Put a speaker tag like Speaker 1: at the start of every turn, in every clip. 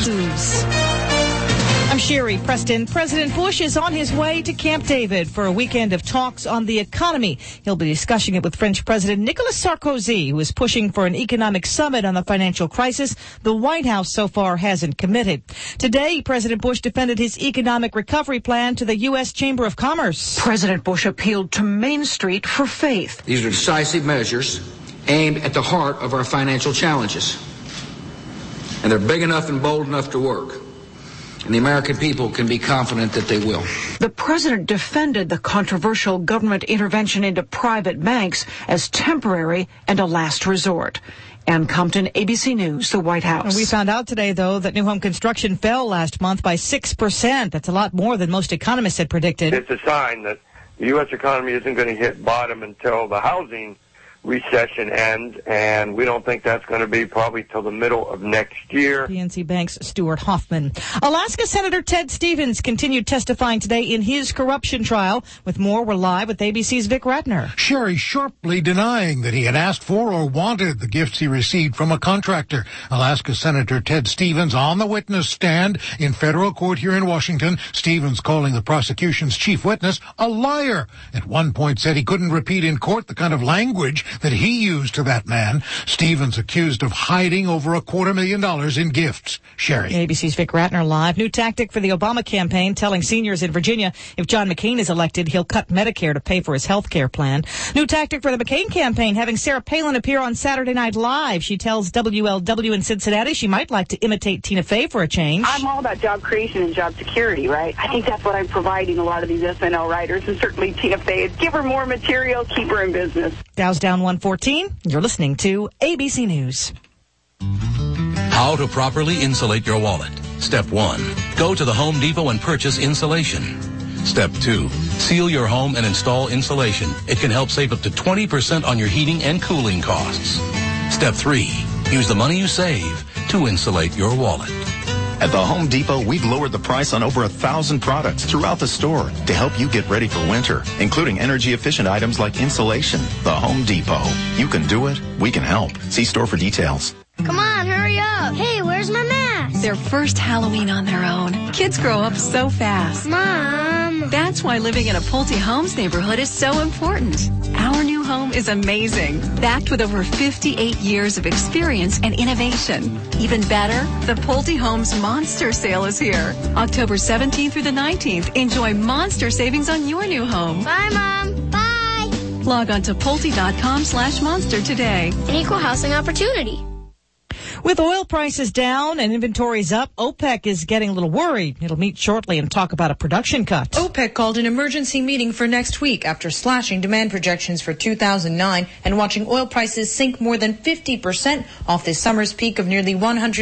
Speaker 1: News.
Speaker 2: I'm Sherry Preston. President Bush is on his way to Camp David for a weekend of talks on the economy. He'll be discussing it with French President Nicolas Sarkozy, who is pushing for an economic summit on the financial crisis. The White House so far hasn't committed. Today, President Bush defended his economic recovery plan to the U.S. Chamber of Commerce.
Speaker 3: President Bush appealed to Main Street for faith.
Speaker 4: These are decisive measures aimed at the heart of our financial challenges. And they're big enough and bold enough to work. And the American people can be confident that they will.
Speaker 3: The president defended the controversial government intervention into private banks as temporary and a last resort. Ann Compton, ABC News, the White House.
Speaker 2: We found out today, though, that new home construction fell last month by 6%. That's a lot more than most economists had predicted.
Speaker 5: It's a sign that the U.S. economy isn't going to hit bottom until the housing recession ends, and we don't think that's going to be probably till the middle of next year.
Speaker 2: PNC Bank's Stuart Hoffman. Alaska Senator Ted Stevens continued testifying today in his corruption trial. With more, we're live with ABC's Vic Ratner.
Speaker 6: Sherry sharply denying that he had asked for or wanted the gifts he received from a contractor. Alaska Senator Ted Stevens on the witness stand in federal court here in Washington. Stevens calling the prosecution's chief witness a liar. At one point said he couldn't repeat in court the kind of language that he used to that man. Stevens accused of hiding over $250,000 in gifts. Sherry.
Speaker 2: ABC's Vic Ratner live. New tactic for the Obama campaign, telling seniors in Virginia if John McCain is elected, he'll cut Medicare to pay for his health care plan. New tactic for the McCain campaign, having Sarah Palin appear on Saturday Night Live. She tells WLW in Cincinnati she might like to imitate Tina Fey for a change.
Speaker 7: I'm all about job creation and job security, right? I think that's what I'm providing a lot of these SNL writers, and certainly Tina Fey is give her more material, keep her in business.
Speaker 2: Dow's down 114. You're listening to ABC News.
Speaker 8: How to properly insulate your wallet. Step 1. Go to the Home Depot and purchase insulation. Step 2. Seal your home and install insulation. It can help save up to 20% on your heating and cooling costs. Step 3. Use the money you save to insulate your wallet.
Speaker 9: At the Home Depot, we've lowered the price on over 1,000 products throughout the store to help you get ready for winter, including energy-efficient items like insulation. The Home Depot. You can do it. We can help. See store for details.
Speaker 10: Come on, hurry up. Hey, where's my mask?
Speaker 1: Their first Halloween on their own. Kids grow up so fast.
Speaker 10: Mom.
Speaker 1: That's why living in a Pulte Homes neighborhood is so important. Our new home is amazing, backed with over 58 years of experience and innovation. Even better, the Pulte Homes Monster Sale is here. October 17th through the 19th. Enjoy monster savings on your new home.
Speaker 10: Bye, Mom. Bye.
Speaker 1: Log on to Pulte.com/monster today.
Speaker 10: An equal housing opportunity.
Speaker 2: With oil prices down and inventories up, OPEC is getting a little worried. It'll meet shortly and talk about a production cut.
Speaker 11: OPEC called an emergency meeting for next week after slashing demand projections for 2009 and watching oil prices sink more than 50% off this summer's peak of nearly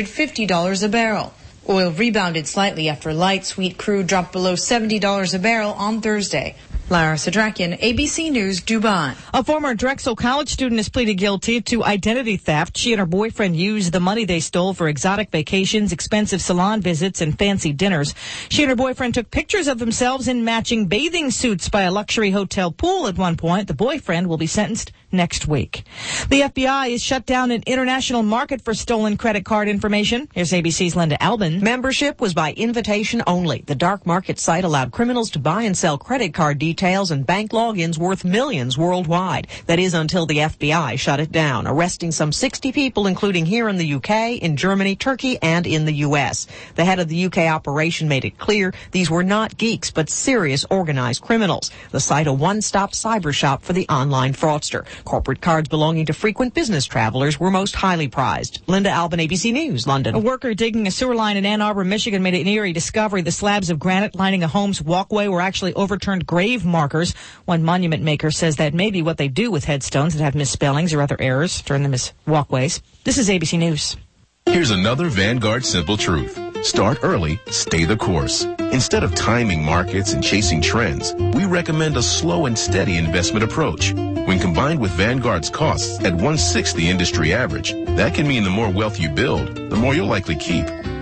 Speaker 11: $150 a barrel. Oil rebounded slightly after light sweet crude dropped below $70 a barrel on Thursday. Lara Sadrakian, ABC News, Dubai.
Speaker 2: A former Drexel College student has pleaded guilty to identity theft. She and her boyfriend used the money they stole for exotic vacations, expensive salon visits, and fancy dinners. She and her boyfriend took pictures of themselves in matching bathing suits by a luxury hotel pool at one point. The boyfriend will be sentenced next week. The FBI has shut down an international market for stolen credit card information. Here's ABC's Linda Albin.
Speaker 12: Membership was by invitation only. The dark market site allowed criminals to buy and sell credit card details and bank logins worth millions worldwide. That is until the FBI shut it down, arresting some 60 people, including here in the UK, in Germany, Turkey, and in the US. The head of the UK operation made it clear these were not geeks, but serious organized criminals. The site a one-stop cyber shop for the online fraudster. Corporate cards belonging to frequent business travelers were most highly prized. Linda Albin, ABC News, London.
Speaker 2: A worker digging a sewer line in Ann Arbor, Michigan made an eerie discovery. The slabs of granite lining a home's walkway were actually overturned grave markers. One monument maker says that may be what they do with headstones that have misspellings or other errors, turn them as walkways. This is ABC News.
Speaker 13: Here's another Vanguard simple truth. Start early, stay the course. Instead of timing markets and chasing trends, we recommend a slow and steady investment approach. When combined with Vanguard's costs at 1/6 the industry average, that can mean the more wealth you build, the more you'll likely keep.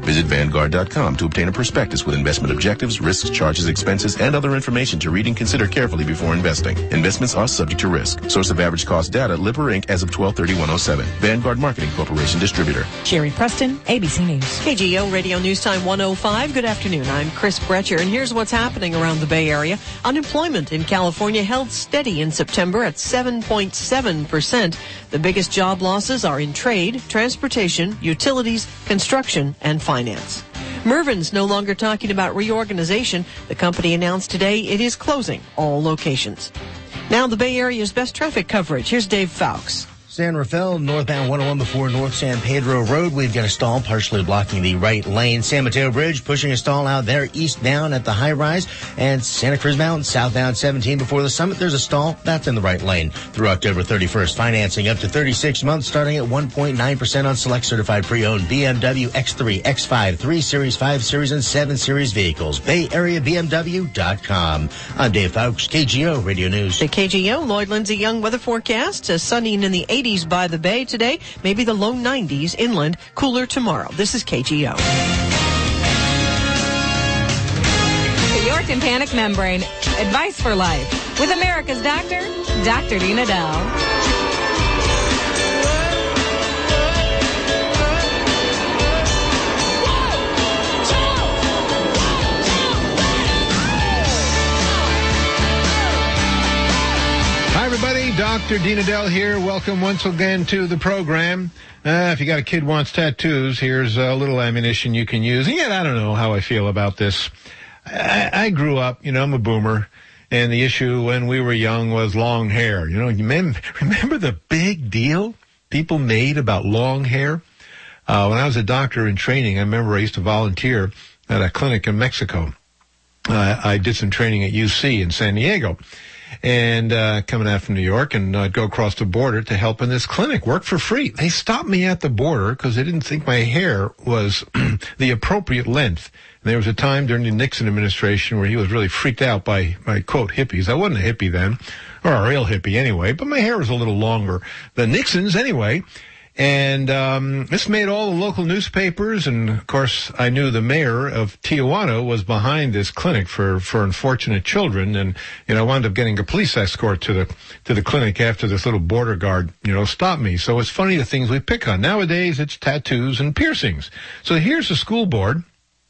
Speaker 13: Visit Vanguard.com to obtain a prospectus with investment objectives, risks, charges, expenses, and other information to read and consider carefully before investing. Investments are subject to risk. Source of average cost data, Lipper Inc. as of 12/31/07. Vanguard Marketing Corporation Distributor.
Speaker 2: Sherry Preston, ABC News.
Speaker 12: KGO Radio News Time 105. Good afternoon. I'm Chris Bretcher, and here's what's happening around the Bay Area. Unemployment in California held steady in September at 7.7%. The biggest job losses are in trade, transportation, utilities, construction, and finance. Mervyn's no longer talking about reorganization. The company announced today it is closing all locations. Now the Bay Area's best traffic coverage. Here's Dave Fowkes.
Speaker 14: San Rafael, northbound 101 before North San Pedro Road. We've got a stall partially blocking the right lane. San Mateo Bridge pushing a stall out there eastbound at the high rise. And Santa Cruz Mountain, southbound 17 before the summit. There's a stall. That's in the right lane. Through October 31st, financing up to 36 months starting at 1.9% on select certified pre-owned BMW X3, X5, 3 Series, 5 Series, and 7 Series vehicles. BayAreaBMW.com. I'm Dave Fowkes, KGO Radio News.
Speaker 12: The KGO Lloyd Lindsay Young weather forecast says sunny and in the 80s by the bay today, maybe the low 90s inland, cooler tomorrow. This is KGO.
Speaker 15: The Yorkton Panic Membrane, advice for life. With America's doctor, Dr. Dina Dow.
Speaker 16: Hi, everybody. Dr. Dina Dell here. Welcome once again to the program. If you got a kid who wants tattoos, here's a little ammunition you can use. And yet, I don't know how I feel about this. I grew up, I'm a boomer, and the issue when we were young was long hair. You remember the big deal people made about long hair? When I was a doctor in training, I remember I used to volunteer at a clinic in Mexico. I did some training at UC in San Diego. And coming out from New York, and I'd go across the border to help in this clinic, work for free. They stopped me at the border because they didn't think my hair was the appropriate length. And there was a time during the Nixon administration where he was really freaked out by quote, hippies. I wasn't a hippie then, or a real hippie anyway, but my hair was a little longer than Nixon's anyway. And this made all the local newspapers, and of course I knew the mayor of Tijuana was behind this clinic for unfortunate children, and I wound up getting a police escort to the clinic after this little border guard stopped me. So it's funny the things we pick on. Nowadays it's tattoos and piercings. So here's a school board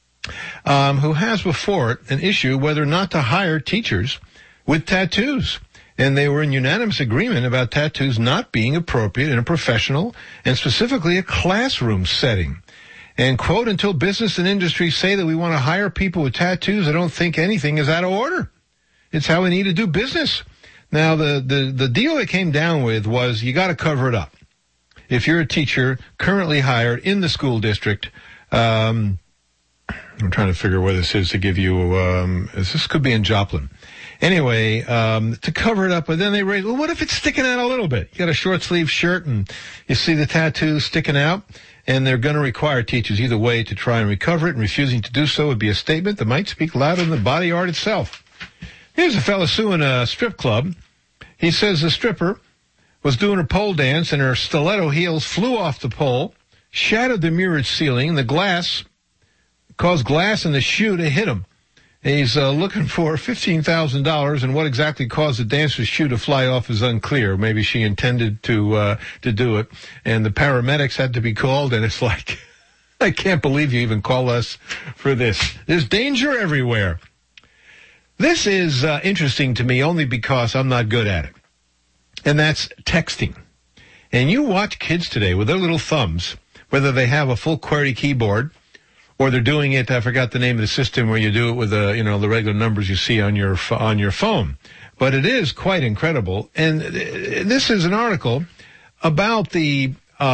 Speaker 16: who has before it an issue whether or not to hire teachers with tattoos. And they were in unanimous agreement about tattoos not being appropriate in a professional and specifically a classroom setting. And, quote, until business and industry say that we want to hire people with tattoos, I don't think anything is out of order. It's how we need to do business. Now, the deal it came down with was you got to cover it up. If you're a teacher currently hired in the school district, I'm trying to figure where this is to give you, this could be in Joplin. Anyway, to cover it up, but then they raised, well, what if it's sticking out a little bit? You got a short sleeve shirt and you see the tattoo sticking out, and they're going to require teachers either way to try and recover it, and refusing to do so would be a statement that might speak louder than the body art itself. Here's a fella suing a strip club. He says the stripper was doing a pole dance and her stiletto heels flew off the pole, shattered the mirrored ceiling, and the glass caused glass in the shoe to hit him. He's looking for $15,000, and what exactly caused the dancer's shoe to fly off is unclear. Maybe she intended to do it, and the paramedics had to be called, and it's like, I can't believe you even call us for this. There's danger everywhere. This is interesting to me only because I'm not good at it, and that's texting. And you watch kids today with their little thumbs, whether they have a full QWERTY keyboard, or they're doing it, I forgot the name of the system where you do it with the regular numbers you see on your phone. But it is quite incredible. And this is an article about the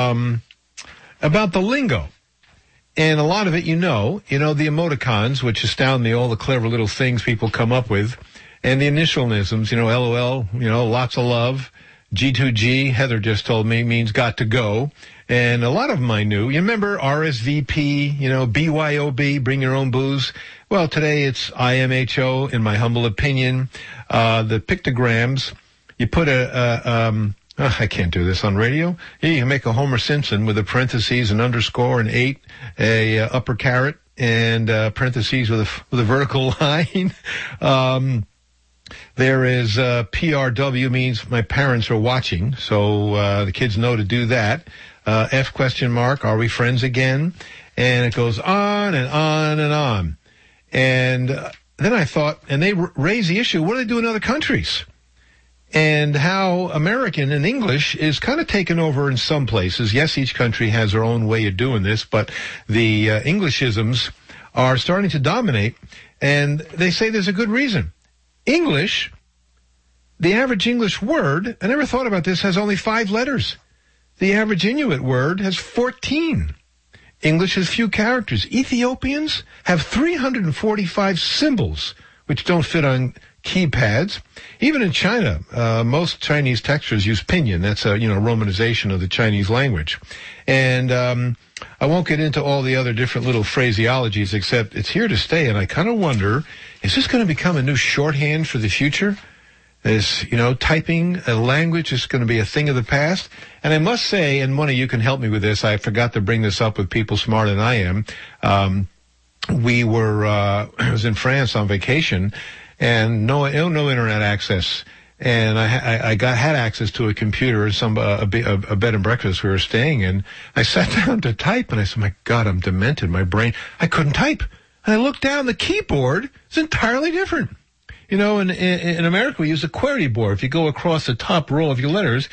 Speaker 16: lingo. And a lot of it the emoticons, which astound me, all the clever little things people come up with, and the initialisms, LOL, lots of love. G2G, Heather just told me, means got to go. And a lot of them I knew. You remember RSVP, BYOB, bring your own booze? Well, today it's IMHO, in my humble opinion. The pictograms, you put a I can't do this on radio. You can make a Homer Simpson with a parentheses, an underscore, an 8, a upper caret, and parentheses with a vertical line. There is PRW, means my parents are watching, so the kids know to do that. F question mark, are we friends again? And it goes on and on and on. And then I thought, and they raise the issue, what do they do in other countries? And how American and English is kind of taken over in some places. Yes, each country has their own way of doing this, but the Englishisms are starting to dominate, and they say there's a good reason. English, the average English word, I never thought about this, has only 5 letters. The average Inuit word has 14. English has few characters. Ethiopians have 345 symbols, which don't fit on keypads. Even in China, most Chinese textures use pinyin. That's a romanization of the Chinese language. And I won't get into all the other different little phraseologies, except it's here to stay. And I kind of wonder, is this going to become a new shorthand for the future? Is, typing a language is going to be a thing of the past? And I must say, and one of you can help me with this, I forgot to bring this up with people smarter than I am. I was in France on vacation, and no internet access. And I had access to a computer and a bed and breakfast we were staying in. I sat down to type, and I said, my God, I'm demented. My brain, I couldn't type. And I looked down, the keyboard is entirely different. In America, we use a QWERTY board. If you go across the top row of your letters,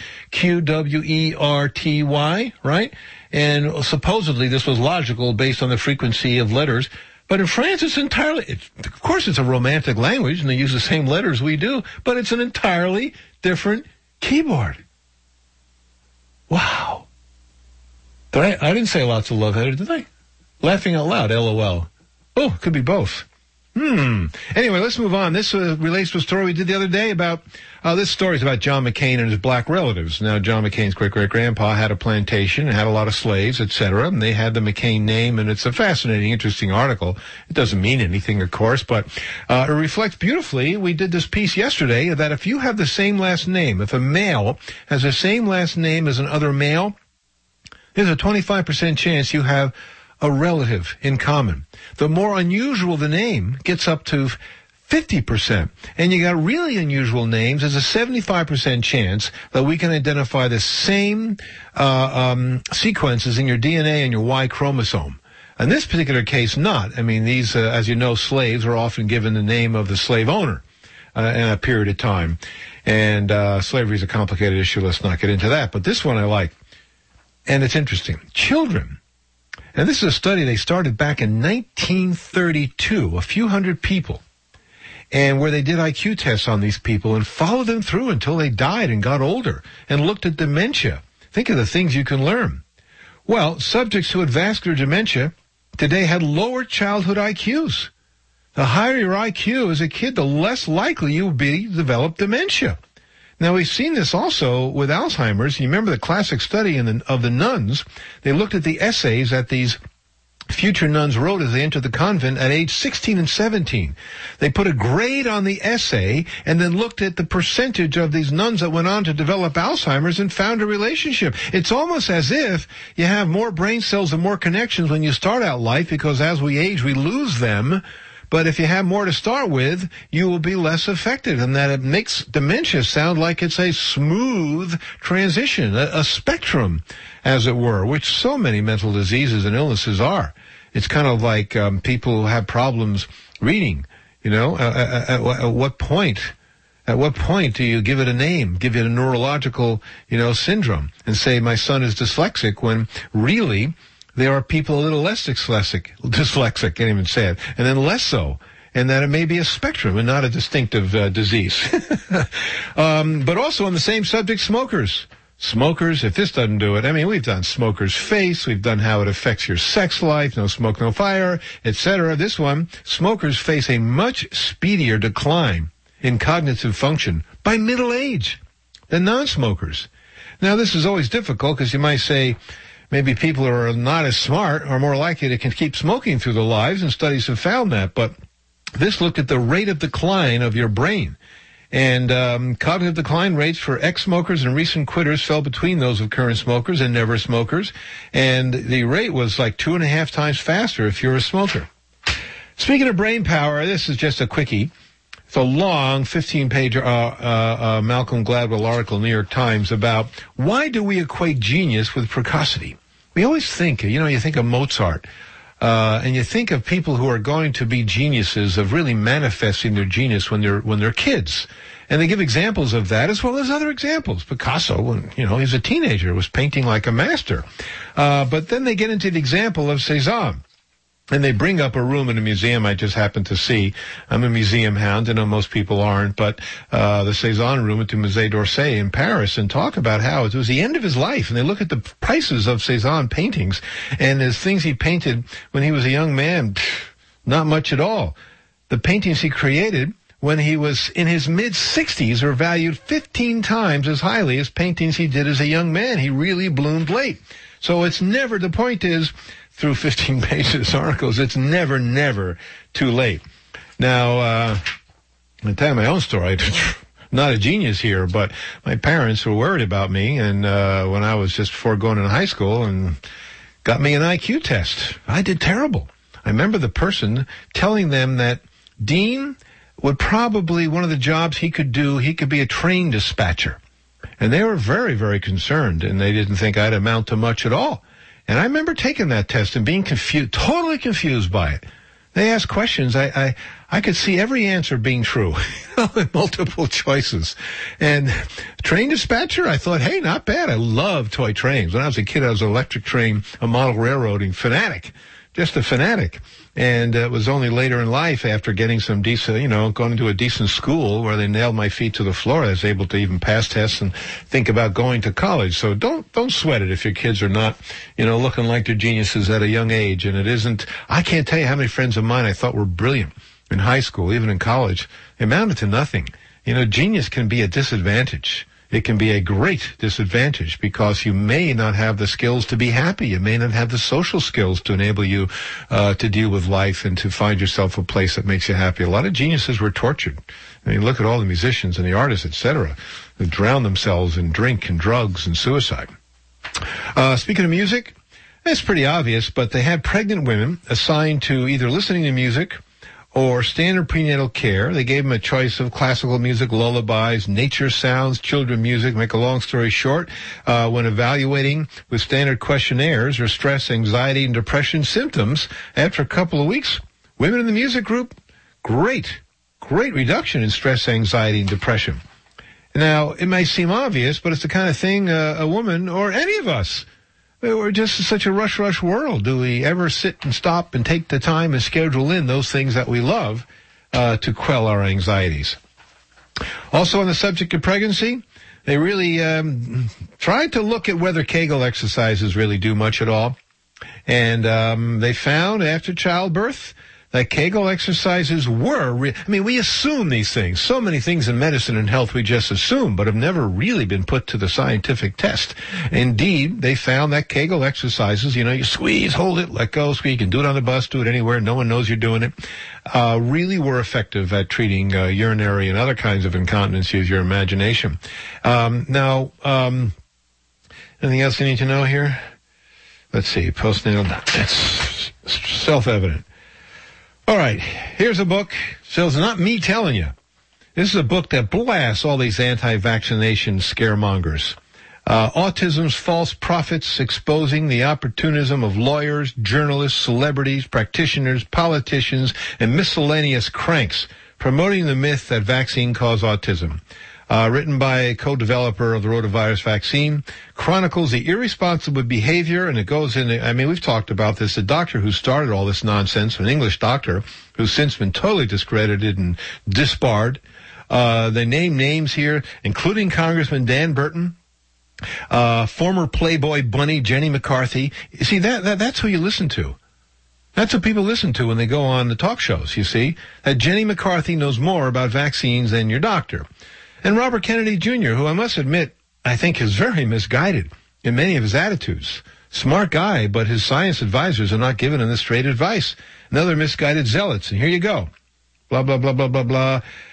Speaker 16: QWERTY, right? And supposedly this was logical based on the frequency of letters. But in France, of course it's a romantic language, and they use the same letters we do, but it's an entirely different keyboard. Wow. I didn't say lots of love headed, did I? Laughing out loud, LOL. Oh, could be both. Anyway, let's move on. This relates to a story we did the other day about, this story is about John McCain and his black relatives. Now, John McCain's great-great-grandpa had a plantation and had a lot of slaves, etc., and they had the McCain name, and it's a fascinating, interesting article. It doesn't mean anything, of course, but it reflects beautifully. We did this piece yesterday that if you have the same last name, if a male has the same last name as another male, there's a 25% chance you have a relative in common. The more unusual the name gets up to 50%. And you got really unusual names, there's a 75% chance that we can identify the same sequences in your DNA and your Y chromosome. In this particular case, not. I mean, these, as you know, slaves are often given the name of the slave owner in a period of time. And slavery is a complicated issue. Let's not get into that. But this one I like. And it's interesting. Children. And this is a study they started back in 1932, a few hundred people, and where they did IQ tests on these people and followed them through until they died and got older and looked at dementia. Think of the things you can learn. Well, subjects who had vascular dementia today had lower childhood IQs. The higher your IQ as a kid, the less likely you will be to develop dementia. Now, we've seen this also with Alzheimer's. You remember the classic study of the nuns. They looked at the essays that these future nuns wrote as they entered the convent at age 16 and 17. They put a grade on the essay and then looked at the percentage of these nuns that went on to develop Alzheimer's and found a relationship. It's almost as if you have more brain cells and more connections when you start out life, because as we age, we lose them. But if you have more to start with, you will be less affected, and that it makes dementia sound like it's a smooth transition, a spectrum, as it were, which so many mental diseases and illnesses are. It's kind of like people who have problems reading. At what point do you give it a name, give it a neurological, syndrome, and say my son is dyslexic, when really there are people a little less dyslexic, can't even say it, and then less so, and that it may be a spectrum and not a distinctive disease. But also on the same subject, smokers. Smokers, if this doesn't do it, I mean, we've done smoker's face, we've done how it affects your sex life, no smoke, no fire, etc. This one, smokers face a much speedier decline in cognitive function by middle age than non-smokers. Now, this is always difficult because you might say, maybe people who are not as smart are more likely to keep smoking through their lives, and studies have found that. But this looked at the rate of decline of your brain. And cognitive decline rates for ex-smokers and recent quitters fell between those of current smokers and never smokers. And the rate was like 2.5 times faster if you're a smoker. Speaking of brain power, this is just a quickie. It's a long 15-page Malcolm Gladwell article in the New York Times about why do we equate genius with precocity? We always think, you think of Mozart, and you think of people who are going to be geniuses of really manifesting their genius when they're kids. And they give examples of that as well as other examples. Picasso, when, he was a teenager, was painting like a master. But then they get into the example of Cézanne. And they bring up a room in a museum I just happened to see. I'm a museum hound. I know most people aren't, but the Cézanne room at the Musée d'Orsay in Paris, and talk about how it was the end of his life. And they look at the prices of Cézanne paintings, and there's things he painted when he was a young man, not much at all. The paintings he created when he was in his mid-60s are valued 15 times as highly as paintings he did as a young man. He really bloomed late. So it's never, the point is, through 15 pages of articles, it's never too late. Now, I'll tell you my own story. Not a genius here, but my parents were worried about me, and when I was just before going into high school, and got me an IQ test. I did terrible. I remember the person telling them that Dean would probably, one of the jobs he could do, he could be a train dispatcher. And they were very, very concerned, and they didn't think I'd amount to much at all. And I remember taking that test and being confused, totally confused by it. They asked questions. I could see every answer being true, multiple choices. And train dispatcher, I thought, hey, not bad. I love toy trains. When I was a kid, I was an electric train, a model railroading fanatic, just a fanatic. And it was only later in life, after getting some decent, going to a decent school where they nailed my feet to the floor, I was able to even pass tests and think about going to college. So don't sweat it if your kids are not, looking like they're geniuses at a young age. And it isn't, I can't tell you how many friends of mine I thought were brilliant in high school, even in college. They amounted to nothing. Genius can be a disadvantage. It can be a great disadvantage because you may not have the skills to be happy. You may not have the social skills to enable you to deal with life and to find yourself a place that makes you happy. A lot of geniuses were tortured. I mean, look at all the musicians and the artists, etc., who drown themselves in drink and drugs and suicide. Speaking of music, it's pretty obvious, but they had pregnant women assigned to either listening to music or standard prenatal care. They gave them a choice of classical music, lullabies, nature sounds, children music. Make a long story short, when evaluating with standard questionnaires or stress, anxiety, and depression symptoms, after a couple of weeks, women in the music group, great reduction in stress, anxiety, and depression. Now, it may seem obvious, but it's the kind of thing a woman or any of us, we're just in such a rush world. Do we ever sit and stop and take the time and schedule in those things that we love to quell our anxieties? Also on the subject of pregnancy, they really tried to look at whether Kegel exercises really do much at all. And they found after childbirth that Kegel exercises were, we assume these things. So many things in medicine and health we just assume, but have never really been put to the scientific test. Indeed, they found that Kegel exercises, you squeeze, hold it, let go, squeeze, you can do it on the bus, do it anywhere, no one knows you're doing it, really were effective at treating urinary and other kinds of incontinence. Use your imagination. Now, anything else you need to know here? Let's see, postnatal, it's self-evident. All right, here's a book. So it's not me telling you. This is a book that blasts all these anti-vaccination scaremongers. Autism's False Prophets, Exposing the Opportunism of Lawyers, Journalists, Celebrities, Practitioners, Politicians, and Miscellaneous Cranks, Promoting the Myth that Vaccine Cause Autism. Written by a co-developer of the rotavirus vaccine, chronicles the irresponsible behavior, and it goes into, we've talked about this, the doctor who started all this nonsense, an English doctor, who's since been totally discredited and disbarred. They name names here, including Congressman Dan Burton, former Playboy bunny Jenny McCarthy. You see, that's who you listen to. That's what people listen to when they go on the talk shows, you see, that Jenny McCarthy knows more about vaccines than your doctor. And Robert Kennedy Jr., who I must admit, I think is very misguided in many of his attitudes. Smart guy, but his science advisors are not giving him the straight advice. Another misguided zealots. And here you go. Blah, blah, blah, blah, blah, blah.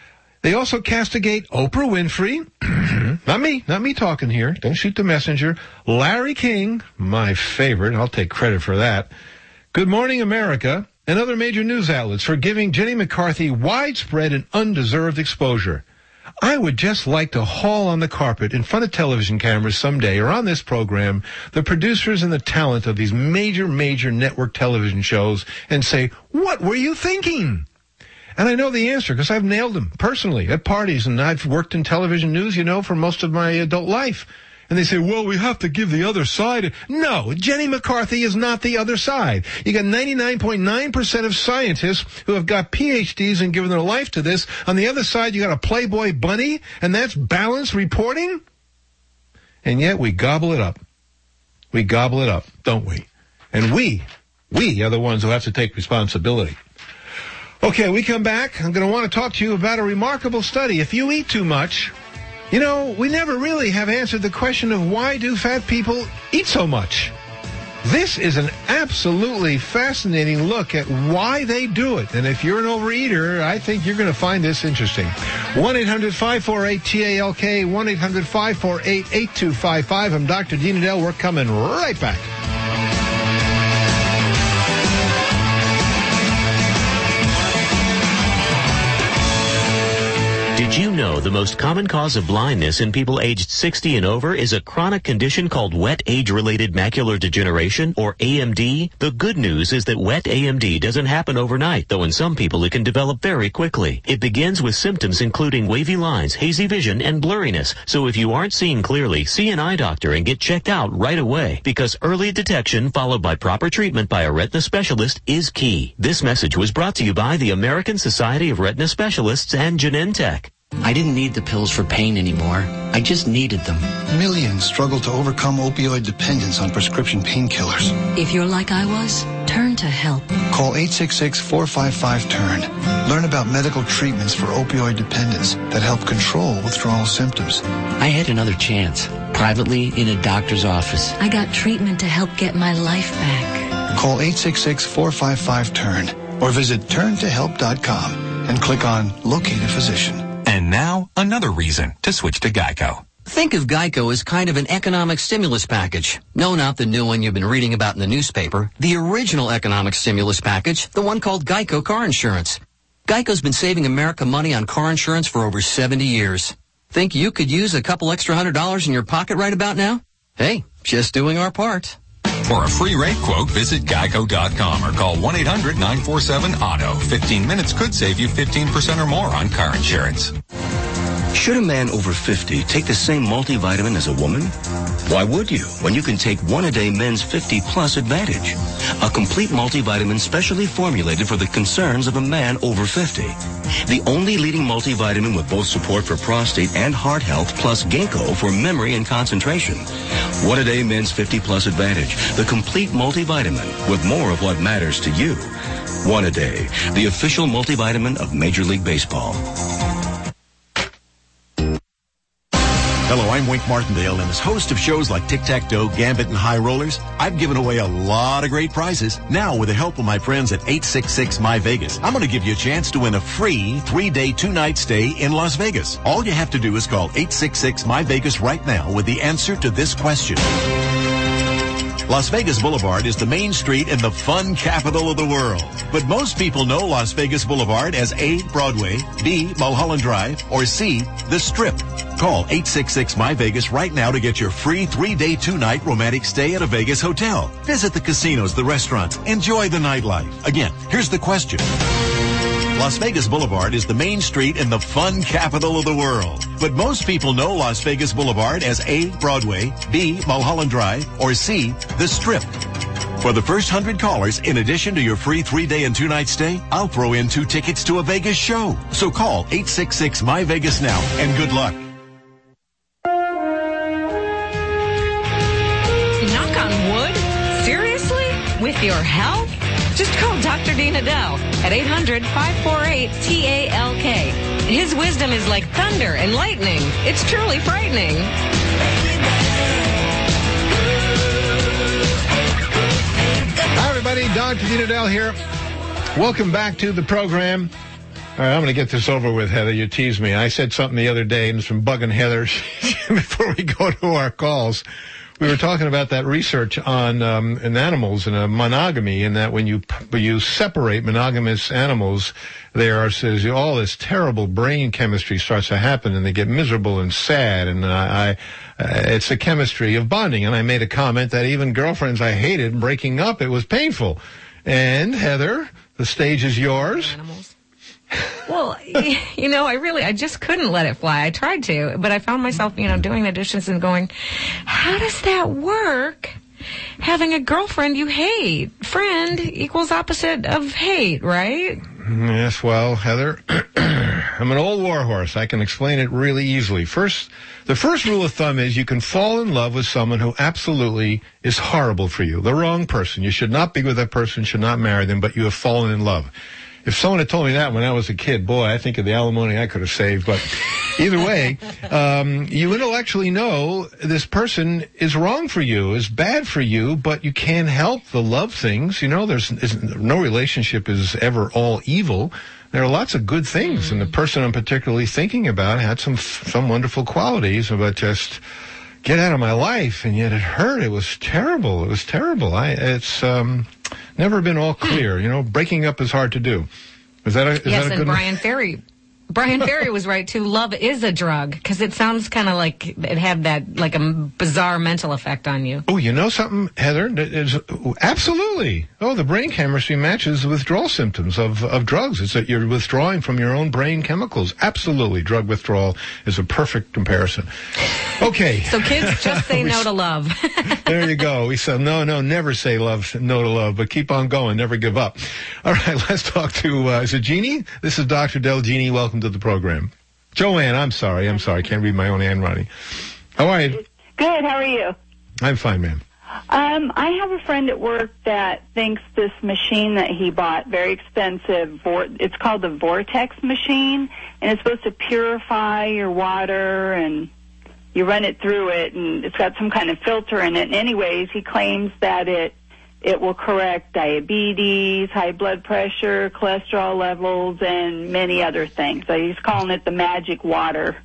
Speaker 16: They also castigate Oprah Winfrey. Not me talking here. Don't shoot the messenger. Larry King, my favorite. I'll take credit for that. Good Morning America and other major news outlets for giving Jenny McCarthy widespread and undeserved exposure. I would just like to haul on the carpet in front of television cameras someday or on this program the producers and the talent of these major network television shows and say, what were you thinking? And I know the answer because I've nailed them personally at parties, and I've worked in television news, for most of my adult life. And they say, well, we have to give the other side. No, Jenny McCarthy is not the other side. You got 99.9% of scientists who have got PhDs and given their life to this. On the other side, you got a Playboy bunny, and that's balanced reporting? And yet we gobble it up. We gobble it up, don't we? And we are the ones who have to take responsibility. Okay, we come back. I'm going to want to talk to you about a remarkable study. If you eat too much, we never really have answered the question of why do fat people eat so much? This is an absolutely fascinating look at why they do it. And if you're an overeater, I think you're going to find this interesting. 1-800-548-TALK, 1-800-548-8255. I'm Dr. Dean Edell. We're coming right back.
Speaker 17: Did you know the most common cause of blindness in people aged 60 and over is a chronic condition called wet age-related macular degeneration, or AMD? The good news is that wet AMD doesn't happen overnight, though in some people it can develop very quickly. It begins with symptoms including wavy lines, hazy vision, and blurriness. So if you aren't seeing clearly, see an eye doctor and get checked out right away, because early detection followed by proper treatment by a retina specialist is key. This message was brought to you by the American Society of Retina Specialists and Genentech.
Speaker 18: I didn't need the pills for pain anymore. I just needed them.
Speaker 19: Millions struggle to overcome opioid dependence on prescription painkillers.
Speaker 20: If you're like I was, turn to help.
Speaker 19: Call 866-455-TURN. Learn about medical treatments for opioid dependence that help control withdrawal symptoms.
Speaker 18: I had another chance, privately in a doctor's office.
Speaker 20: I got treatment to help get my life back.
Speaker 19: Call 866-455-TURN or visit turntohelp.com and click on Locate a Physician.
Speaker 21: And now, another reason to switch to Geico.
Speaker 18: Think of Geico as kind of an economic stimulus package. No, not the new one you've been reading about in the newspaper. The original economic stimulus package, the one called Geico Car Insurance. Geico's been saving America money on car insurance for over 70 years. Think you could use a couple extra $100 in your pocket right about now? Hey, just doing our part.
Speaker 21: For a free rate quote, visit geico.com or call 1-800-947-AUTO. 15 minutes could save you 15% or more on car insurance.
Speaker 22: Should a man over 50 take the same multivitamin as a woman? Why would you, when you can take one-a-day men's 50-plus advantage? A complete multivitamin specially formulated for the concerns of a man over 50. The only leading multivitamin with both support for prostate and heart health, plus ginkgo for memory and concentration. One-a-day men's 50-plus advantage. The complete multivitamin with more of what matters to you. One a day, the official multivitamin of Major League Baseball.
Speaker 23: Hello, I'm Wink Martindale, and as host of shows like Tic-Tac-Toe, Gambit, and High Rollers, I've given away a lot of great prizes. Now, with the help of my friends at 866-MY-VEGAS, I'm going to give you a chance to win a free 3-day, 2-night stay in Las Vegas. All you have to do is call 866-MY-VEGAS right now with the answer to this question. Las Vegas Boulevard is the main street in the fun capital of the world. But most people know Las Vegas Boulevard as A, Broadway, B, Mulholland Drive, or C, The Strip. Call 866-MY-VEGAS right now to get your free 3-day, 2-night romantic stay at a Vegas hotel. Visit the casinos, the restaurants, enjoy the nightlife. Again, here's the question. Las Vegas Boulevard is the main street in the fun capital of the world. But most people know Las Vegas Boulevard as A, Broadway, B, Mulholland Drive, or C, The Strip. For the first 100 callers, in addition to your free 3-day and 2-night stay, I'll throw in 2 tickets to a Vegas show. So call 866-MY-VEGAS now, and good luck.
Speaker 15: Knock on wood? Seriously? With your health? Just call Dr. Dean Edell at 800-548-TALK. His wisdom is like thunder and lightning. It's truly frightening.
Speaker 16: Hi, everybody. Dr. Dean Edell here. Welcome back to the program. All right, I'm going to get this over with, Heather. You teased me. I said something the other day, and it's been bugging Heather before we go to our calls. We were talking about that research on in animals and monogamy, and that when you separate monogamous animals, there's all this terrible brain chemistry starts to happen, and they get miserable and sad. And it's the chemistry of bonding. And I made a comment that even girlfriends I hated breaking up, it was painful. And Heather, the stage is yours.
Speaker 15: Animals. Well, I just couldn't let it fly. I tried to, but I found myself, doing the dishes and going, how does that work? Having a girlfriend you hate. Friend equals opposite of hate, right?
Speaker 16: Yes, well, Heather, I'm an old warhorse. I can explain it really easily. The first rule of thumb is you can fall in love with someone who absolutely is horrible for you. The wrong person. You should not be with that person, should not marry them, but you have fallen in love. If someone had told me that when I was a kid, boy, I think of the alimony I could have saved. But either way, you intellectually know this person is wrong for you, is bad for you, but you can't help the love things. There's no relationship is ever all evil. There are lots of good things, and the person I'm particularly thinking about had some wonderful qualities, but just get out of my life, and yet it hurt. It was terrible. It was terrible. It's never been all clear. Breaking up is hard to do. Is that a good
Speaker 15: Brian Ferry was right, too. Love is a drug, because it sounds kind of like it had that, like a bizarre mental effect on you.
Speaker 16: Oh, you know something, Heather? Absolutely. Oh, the brain chemistry matches the withdrawal symptoms of drugs. It's that you're withdrawing from your own brain chemicals. Absolutely. Drug withdrawal is a perfect comparison. Okay.
Speaker 15: So kids, just say no to love.
Speaker 16: There you go. We said, no, never say no to love, but keep on going. Never give up. All right, let's talk to, is it Jeannie? This is Dr. Del Jeannie. Welcome to the program. Joanne, I'm sorry. Can't read my own handwriting. How are you?
Speaker 3: Good. How are you?
Speaker 16: I'm fine, ma'am.
Speaker 3: I have a friend at work that thinks this machine that he bought, very expensive, it's called the Vortex machine, and it's supposed to purify your water, and you run it through it, and it's got some kind of filter in it. And anyways, he claims that it will correct diabetes, high blood pressure, cholesterol levels, and many other things. So he's calling it the magic water.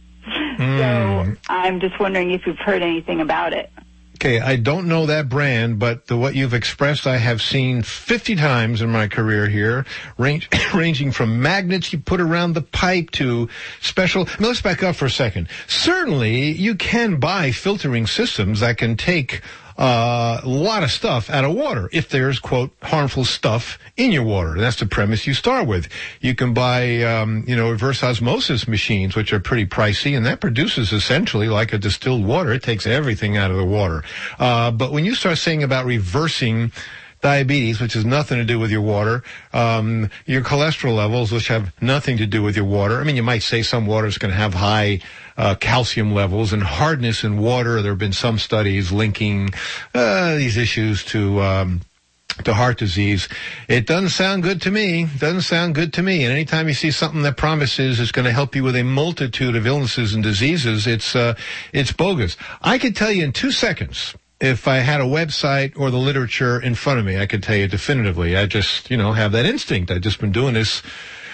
Speaker 3: So I'm just wondering if you've heard anything about it.
Speaker 16: Okay, I don't know that brand, but what you've expressed I have seen 50 times in my career here, ranging from magnets you put around the pipe to special... let's back up for a second. Certainly, you can buy filtering systems that can take a lot of stuff out of water if there's, quote, harmful stuff in your water. That's the premise you start with. You can buy, reverse osmosis machines, which are pretty pricey, and that produces essentially like a distilled water. It takes everything out of the water. But when you start saying about reversing diabetes, which has nothing to do with your water, your cholesterol levels, which have nothing to do with your water. I mean, you might say some water is going to have high calcium levels and hardness in water. There have been some studies linking these issues to heart disease. It doesn't sound good to me. And anytime you see something that promises it's going to help you with a multitude of illnesses and diseases, it's bogus. I could tell you in 2 seconds. If I had a website or the literature in front of me, I could tell you definitively. I just, have that instinct. I've just been doing this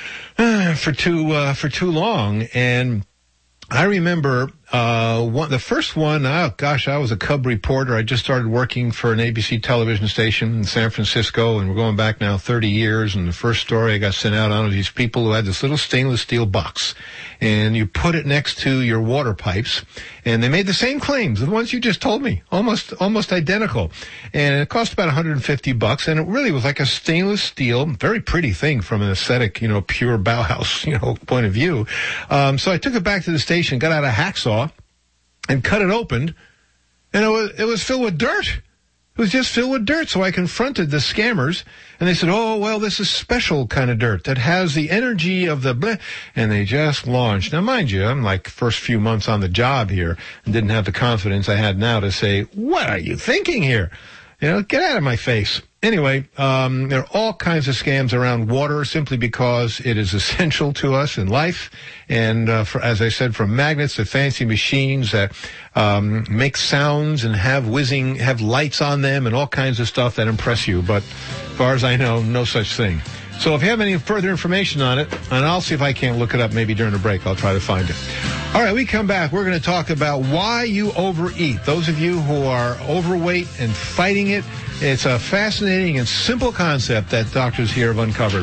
Speaker 16: for too long. And I remember the first one, I was a cub reporter. I just started working for an ABC television station in San Francisco, and we're going back now 30 years. And the first story I got sent out on was these people who had this little stainless steel box, and you put it next to your water pipes, and they made the same claims, the ones you just told me, almost identical. And it cost about $150, and it really was like a stainless steel, very pretty thing from an aesthetic, pure Bauhaus, point of view. So I took it back to the station, got out a hacksaw, and cut it open, and it was filled with dirt. It was just filled with dirt. So I confronted the scammers, and they said, oh, well, this is special kind of dirt that has the energy of the bleh, and they just launched. Now, mind you, I'm like first few months on the job here and didn't have the confidence I had now to say, what are you thinking here? Get out of my face. Anyway, there are all kinds of scams around water simply because it is essential to us in life. And as I said, from magnets to fancy machines that make sounds and have lights on them and all kinds of stuff that impress you. But as far as I know, no such thing. So if you have any further information on it, and I'll see if I can't look it up maybe during the break, I'll try to find it. All right, we come back. We're going to talk about why you overeat. Those of you who are overweight and fighting it, it's a fascinating and simple concept that doctors here have uncovered.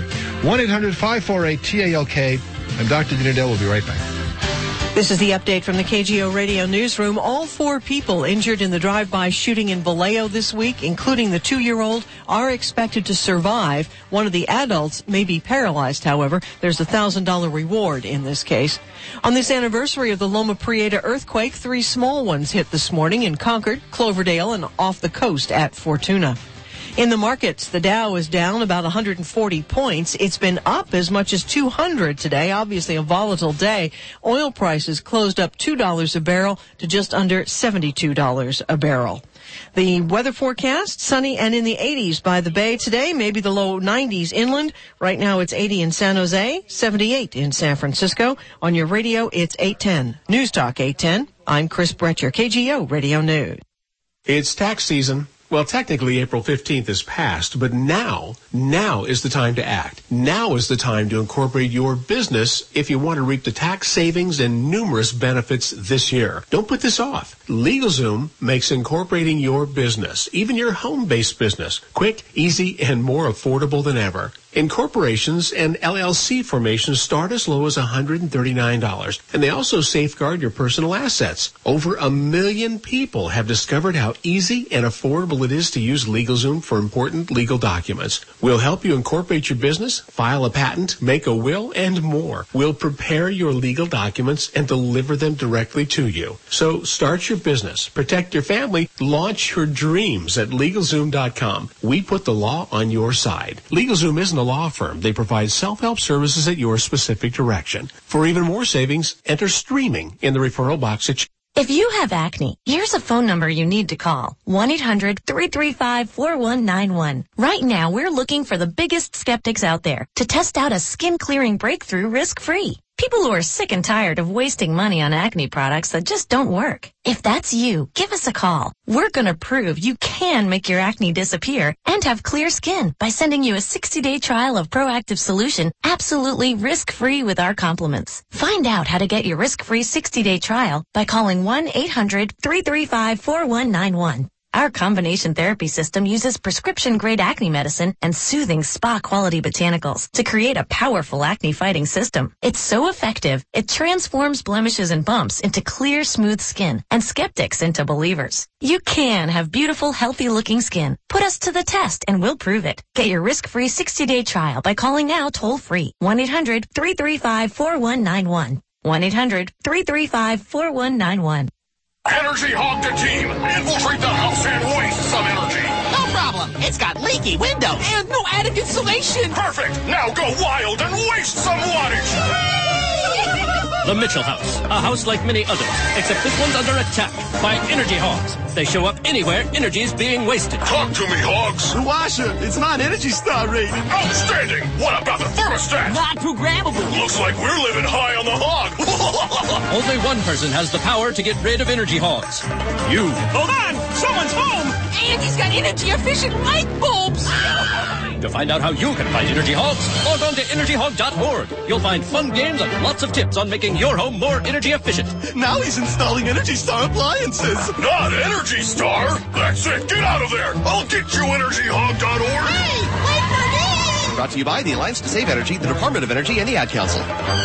Speaker 16: 1-800-548-TALK. I'm Dr. Dina Dell. We'll be right back.
Speaker 12: This is the update from the KGO Radio Newsroom. All 4 people injured in the drive-by shooting in Vallejo this week, including the 2-year-old, are expected to survive. One of the adults may be paralyzed, however. There's a $1,000 reward in this case. On this anniversary of the Loma Prieta earthquake, 3 small ones hit this morning in Concord, Cloverdale, and off the coast at Fortuna. In the markets, the Dow is down about 140 points. It's been up as much as 200 today. Obviously a volatile day. Oil prices closed up $2 a barrel to just under $72 a barrel. The weather forecast, sunny and in the 80s by the Bay today, maybe the low 90s inland. Right now it's 80 in San Jose, 78 in San Francisco. On your radio, it's 810. News Talk 810. I'm Chris Bretcher, KGO Radio News.
Speaker 4: It's tax season. Well, technically, April 15th is past, but now is the time to act. Now is the time to incorporate your business if you want to reap the tax savings and numerous benefits this year. Don't put this off. LegalZoom makes incorporating your business, even your home-based business, quick, easy, and more affordable than ever. Incorporations and LLC formations start as low as $139, and they also safeguard your personal assets. Over 1 million people have discovered how easy and affordable it is to use LegalZoom for important legal documents. We'll help you incorporate your business, file a patent, make a will, and more. We'll prepare your legal documents and deliver them directly to you. So start your business, protect your family, launch your dreams at LegalZoom.com. We put the law on your side. LegalZoom isn't a law firm. They provide self-help services at your specific direction. For even more savings, enter streaming in the referral box at
Speaker 5: If you have acne, here's a phone number you need to call. 1-800-335-4191. Right now, we're looking for the biggest skeptics out there to test out a skin-clearing breakthrough risk-free. People who are sick and tired of wasting money on acne products that just don't work. If that's you, give us a call. We're going to prove you can make your acne disappear and have clear skin by sending you a 60-day trial of Proactive Solution absolutely risk-free with our compliments. Find out how to get your risk-free 60-day trial by calling 1-800-335-4191. Our combination therapy system uses prescription-grade acne medicine and soothing spa-quality botanicals to create a powerful acne-fighting system. It's so effective, it transforms blemishes and bumps into clear, smooth skin and skeptics into believers. You can have beautiful, healthy-looking skin. Put us to the test and we'll prove it. Get your risk-free 60-day trial by calling now toll-free. 1-800-335-4191. 1-800-335-4191.
Speaker 6: Energy Hog the team! Infiltrate the house and waste some energy!
Speaker 24: No problem! It's got leaky windows and no attic insulation!
Speaker 6: Perfect! Now go wild and waste some wattage!
Speaker 25: The Mitchell House. A house like many others, except this one's under attack by energy hogs. They show up anywhere energy is being wasted.
Speaker 6: Talk to me, hogs!
Speaker 24: Washer, it's not Energy Star rated.
Speaker 6: Outstanding! What about the thermostat?
Speaker 24: Not programmable.
Speaker 6: Looks like we're living high on the hog!
Speaker 25: Only one person has the power to get rid of energy hogs. You.
Speaker 24: Hold on! Someone's home! And he's got energy-efficient light bulbs!
Speaker 25: To find out how you can fight energy hogs, log on to energyhog.org. You'll find fun games and lots of tips on making your home more energy efficient.
Speaker 24: Now he's installing Energy Star appliances.
Speaker 6: Not Energy Star! That's it! Get out of there! I'll get you energyhog.org!
Speaker 24: Hey, wait for me!
Speaker 26: Brought to you by the Alliance to Save Energy, the Department of Energy, and the Ad Council.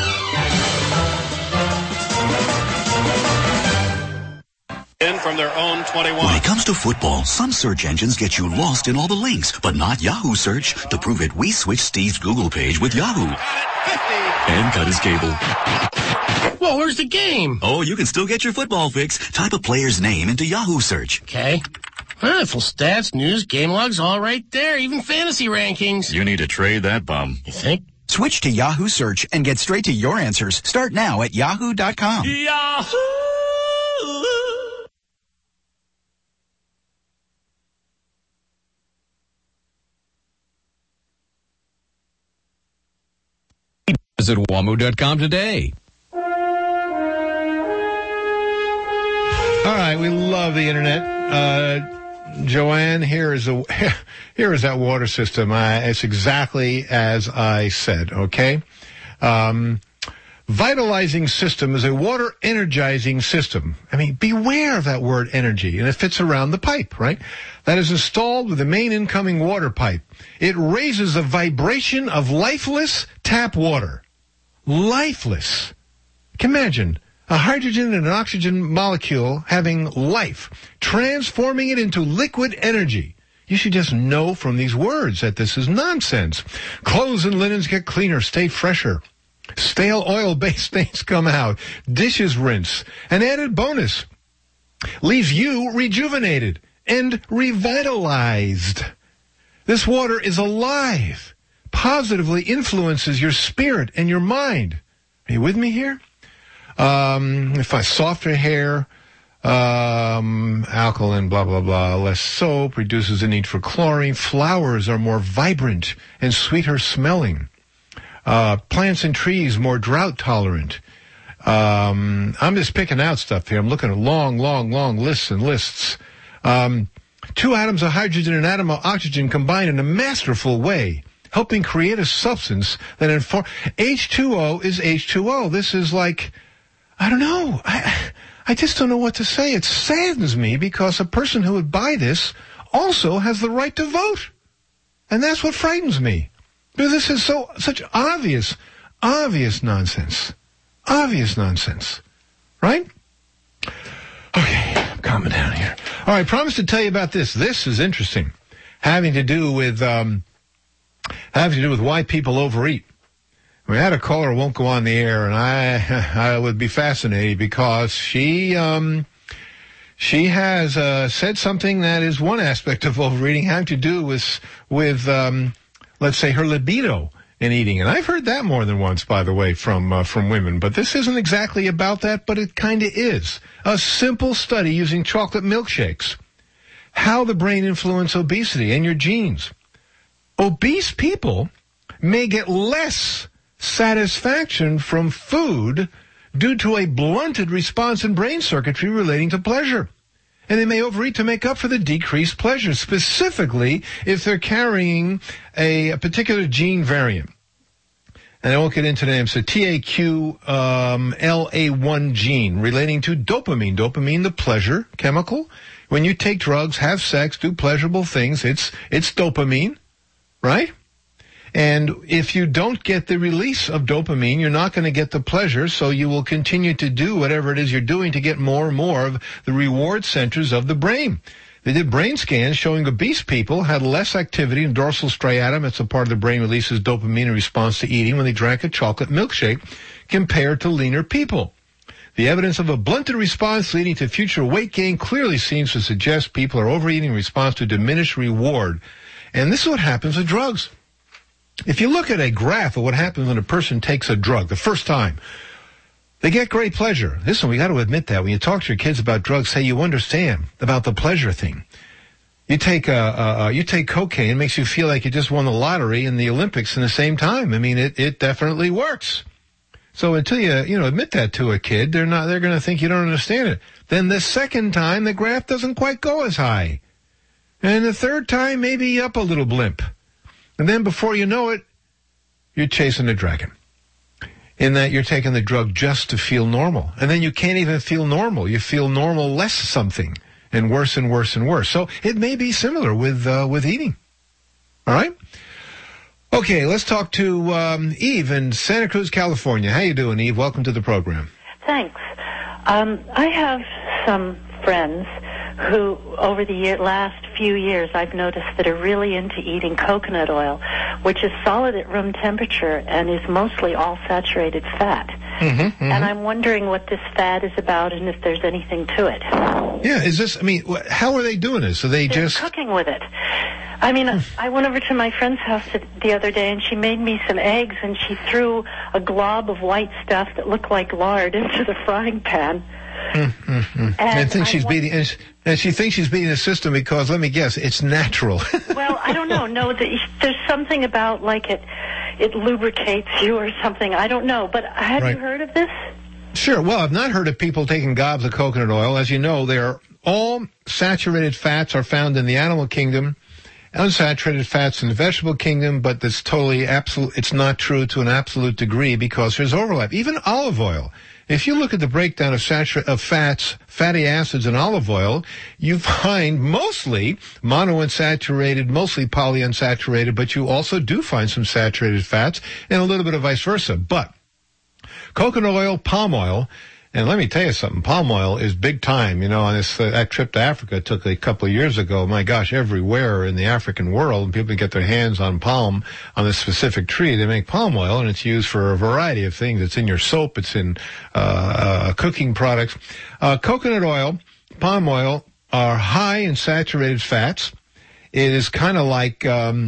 Speaker 27: In from their own 21.
Speaker 22: When it comes to football, some search engines get you lost in all the links, but not Yahoo Search. To prove it, we switched Steve's Google page with Yahoo. And cut his cable.
Speaker 27: Well, where's the game?
Speaker 22: Oh, you can still get your football fix. Type a player's name into Yahoo Search.
Speaker 27: Okay. Full stats, news, game logs, all right there. Even fantasy rankings.
Speaker 22: You need to trade that bum.
Speaker 27: You think?
Speaker 28: Switch to Yahoo Search and get straight to your answers. Start now at yahoo.com.
Speaker 27: Yahoo!
Speaker 29: Visit WAMU.com today.
Speaker 16: All right, we love the internet. Joanne, here is that water system. It's exactly as I said, okay? Vitalizing system is a water energizing system. I mean, beware of that word energy, and it fits around the pipe, right? That is installed with the main incoming water pipe. It raises the vibration of lifeless tap water. Lifeless. Can you imagine a hydrogen and an oxygen molecule having life, transforming it into liquid energy. You should just know from these words that this is nonsense. Clothes and linens get cleaner, stay fresher. Stale oil-based stains come out. Dishes rinse. An added bonus leaves you rejuvenated and revitalized. This water is alive, positively influences your spirit and your mind. Are you with me here? If I softer hair, alkaline, blah, blah, blah, less soap, reduces the need for chlorine. Flowers are more vibrant and sweeter smelling. Plants and trees more drought tolerant. I'm just picking out stuff here. I'm looking at long lists and lists. 2 atoms of hydrogen and an atom of oxygen combine in a masterful way, helping create a substance that H2O is H2O. This is like, I don't know. I just don't know what to say. It saddens me because a person who would buy this also has the right to vote. And that's what frightens me. Because this is such obvious nonsense. Obvious nonsense. Right? Okay, I'm calming down here. All right, I promised to tell you about this. This is interesting. Having to do with why people overeat. We had a caller who won't go on the air, and I would be fascinated because she has said something that is one aspect of overeating having to do with let's say her libido in eating. And I've heard that more than once, by the way, from women. But this isn't exactly about that, but it kind of is. A simple study using chocolate milkshakes. How the brain influences obesity and your genes. Obese people may get less satisfaction from food due to a blunted response in brain circuitry relating to pleasure. And they may overeat to make up for the decreased pleasure, specifically if they're carrying a particular gene variant. And I won't get into names. So TAQ-LA1 gene relating to dopamine. Dopamine, the pleasure chemical. When you take drugs, have sex, do pleasurable things, it's dopamine, right? And if you don't get the release of dopamine, you're not going to get the pleasure, so you will continue to do whatever it is you're doing to get more and more of the reward centers of the brain. They did brain scans showing obese people had less activity in dorsal striatum. It's a part of the brain releases dopamine in response to eating when they drank a chocolate milkshake compared to leaner people. The evidence of a blunted response leading to future weight gain clearly seems to suggest people are overeating in response to diminished reward. And this is what happens with drugs. If you look at a graph of what happens when a person takes a drug the first time, they get great pleasure. Listen, we got to admit that. When you talk to your kids about drugs, say you understand about the pleasure thing. You take cocaine, it makes you feel like you just won the lottery and the Olympics in the same time. I mean, it definitely works. So until you admit that to a kid, they're going to think you don't understand it. Then the second time, the graph doesn't quite go as high. And the third time, maybe up a little blimp. And then before you know it, you're chasing a dragon. In that you're taking the drug just to feel normal. And then you can't even feel normal. You feel normal less something. And worse and worse and worse. So it may be similar with eating. All right? Okay, let's talk to Eve in Santa Cruz, California. How you doing, Eve? Welcome to the program.
Speaker 1: Thanks. I have some friends who, over the last few years, I've noticed that are really into eating coconut oil, which is solid at room temperature and is mostly all saturated fat. Mm-hmm. And I'm wondering what this fat is about and if there's anything to it.
Speaker 16: Yeah, how are they doing this? They're just
Speaker 1: cooking with it. I mean, I went over to my friend's house the other day, and she made me some eggs, and she threw a glob of white stuff that looked like lard into the frying pan.
Speaker 16: And she thinks she's beating the system because, let me guess, it's natural.
Speaker 1: Well, I don't know. No, there's something about like it lubricates you or something. I don't know. But have you heard of this?
Speaker 16: Sure. Well, I've not heard of people taking gobs of coconut oil. As you know, there all saturated fats are found in the animal kingdom, unsaturated fats in the vegetable kingdom, but that's totally absolute. It's not true to an absolute degree because there's overlap. Even olive oil. If you look at the breakdown of fats, fatty acids in olive oil, you find mostly monounsaturated, mostly polyunsaturated, but you also do find some saturated fats and a little bit of vice versa. But coconut oil, palm oil, and let me tell you something, palm oil is big time. You know, on this that trip to Africa took a couple of years ago. My gosh, everywhere in the African world, and people get their hands on palm, on this specific tree, they make palm oil, and it's used for a variety of things. It's in your soap, it's in cooking products. Coconut oil, palm oil are high in saturated fats. It is kind of like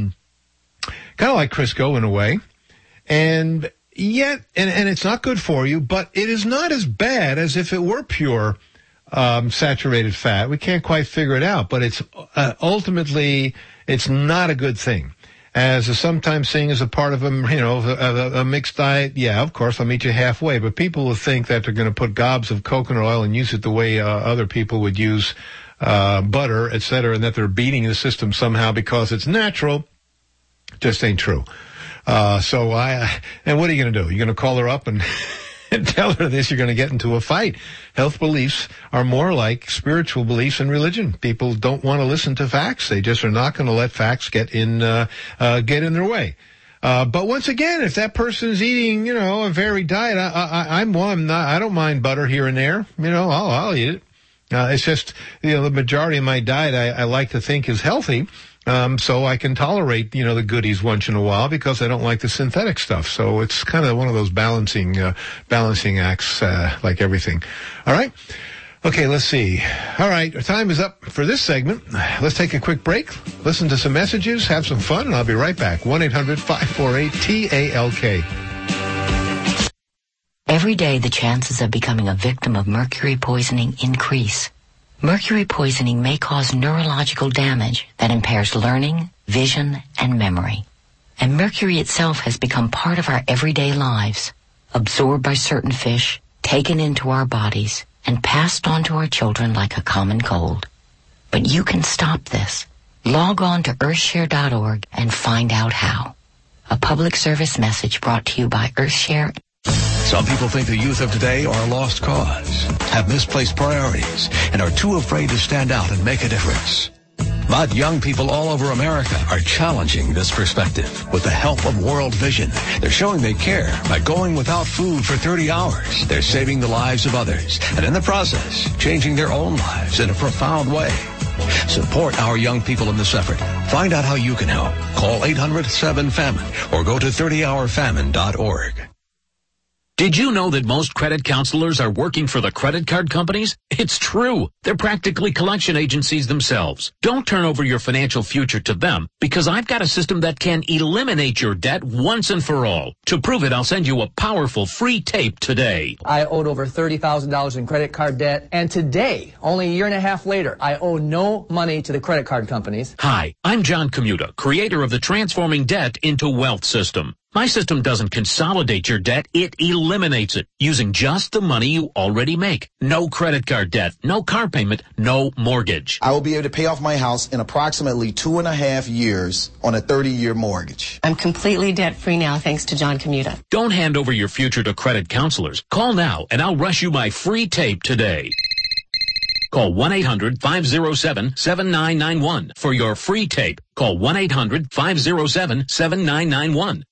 Speaker 16: Crisco in a way, and yet, and it's not good for you, but it is not as bad as if it were pure saturated fat. We can't quite figure it out, but it's ultimately it's not a good thing. As is sometimes seen as a part of a mixed diet, yeah, of course, I'll meet you halfway. But people will think that they're going to put gobs of coconut oil and use it the way other people would use butter, etc., and that they're beating the system somehow because it's natural. Just ain't true. And what are you going to do? You're going to call her up and tell her this? You're going to get into a fight. Health beliefs are more like spiritual beliefs and religion. People don't want to listen to facts. They just are not going to let facts get in their way. But once again, if that person's eating, a varied diet, I don't mind butter here and there. I'll eat it. It's just, the majority of my diet I like to think is healthy. So I can tolerate, the goodies once in a while because I don't like the synthetic stuff. So it's kind of one of those balancing acts, like everything. All right. Okay, let's see. All right. Our time is up for this segment. Let's take a quick break, listen to some messages, have some fun, and I'll be right back. 1-800-548-TALK.
Speaker 2: Every day, the chances of becoming a victim of mercury poisoning increase. Mercury poisoning may cause neurological damage that impairs learning, vision, and memory. And mercury itself has become part of our everyday lives, absorbed by certain fish, taken into our bodies, and passed on to our children like a common cold. But you can stop this. Log on to earthshare.org and find out how. A public service message brought to you by Earthshare.
Speaker 7: Some people think the youth of today are a lost cause, have misplaced priorities, and are too afraid to stand out and make a difference. But young people all over America are challenging this perspective. With the help of World Vision, they're showing they care by going without food for 30 hours. They're saving the lives of others, and in the process, changing their own lives in a profound way. Support our young people in this effort. Find out how you can help. Call 800-7-FAMINE or go to 30hourfamine.org.
Speaker 8: Did you know that most credit counselors are working for the credit card companies? It's true. They're practically collection agencies themselves. Don't turn over your financial future to them, because I've got a system that can eliminate your debt once and for all. To prove it, I'll send you a powerful free tape today.
Speaker 9: I owed over $30,000 in credit card debt, and today, only a year and a half later, I owe no money to the credit card companies.
Speaker 8: Hi, I'm John Commuta, creator of the Transforming Debt into Wealth system. My system doesn't consolidate your debt, it eliminates it, using just the money you already make. No credit card debt, no car payment, no mortgage.
Speaker 10: I will be able to pay off my house in approximately 2.5 years on a 30-year mortgage.
Speaker 11: I'm completely debt-free now, thanks to John Commuta.
Speaker 8: Don't hand over your future to credit counselors. Call now, and I'll rush you my free tape today. Call 1-800-507-7991 for your free tape. Call 1-800-507-7991.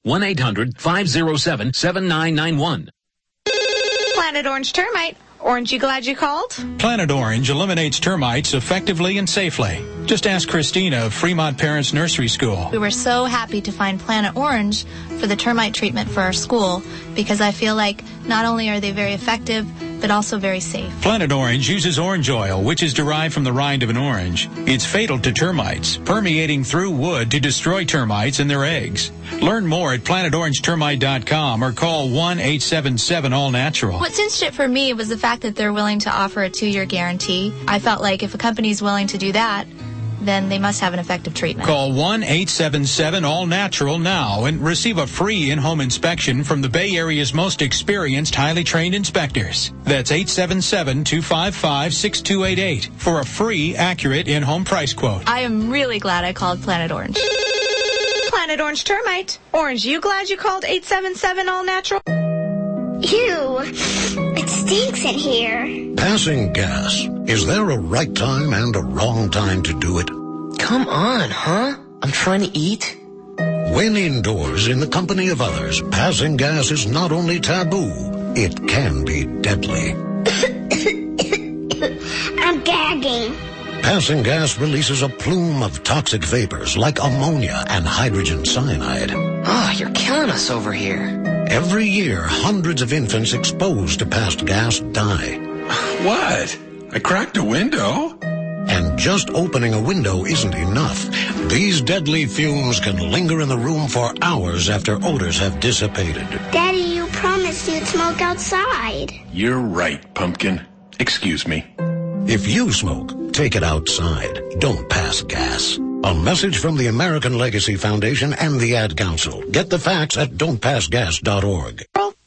Speaker 8: 1-800-507-7991.
Speaker 13: Planet Orange Termite. Orange, you glad you called?
Speaker 14: Planet Orange eliminates termites effectively and safely. Just ask Christina of Fremont Parents Nursery School.
Speaker 13: We were so happy to find Planet Orange for the termite treatment for our school because I feel like not only are they very effective, but also very safe.
Speaker 14: Planet Orange uses orange oil, which is derived from the rind of an orange. It's fatal to termites, permeating through wood to destroy termites and their eggs. Learn more at planetorangetermite.com or call 1-877-ALL-NATURAL.
Speaker 13: What cinched it for me was the fact that they're willing to offer a 2-year guarantee. I felt like if a company's willing to do that, then they must have an effective treatment.
Speaker 14: Call 1-877-ALL-NATURAL now and receive a free in-home inspection from the Bay Area's most experienced, highly trained inspectors. That's 877-255-6288 for a free, accurate in-home price quote.
Speaker 13: I am really glad I called Planet Orange.
Speaker 3: Planet Orange Termite. Orange, you glad you called 877-ALL-NATURAL?
Speaker 12: Ew, it stinks in here.
Speaker 15: Passing gas. Is there a right time and a wrong time to do it?
Speaker 17: Come on, huh? I'm trying to eat.
Speaker 15: When indoors in the company of others, passing gas is not only taboo, it can be deadly.
Speaker 12: I'm gagging.
Speaker 15: Passing gas releases a plume of toxic vapors like ammonia and hydrogen cyanide.
Speaker 17: Oh, you're killing us over here.
Speaker 15: Every year, hundreds of infants exposed to passed gas die.
Speaker 6: What? I cracked a window?
Speaker 15: And just opening a window isn't enough. These deadly fumes can linger in the room for hours after odors have dissipated.
Speaker 12: Daddy, you promised you'd smoke outside.
Speaker 6: You're right, Pumpkin. Excuse me.
Speaker 15: If you smoke, take it outside. Don't pass gas. A message from the American Legacy Foundation and the Ad Council. Get the facts at don'tpassgas.org.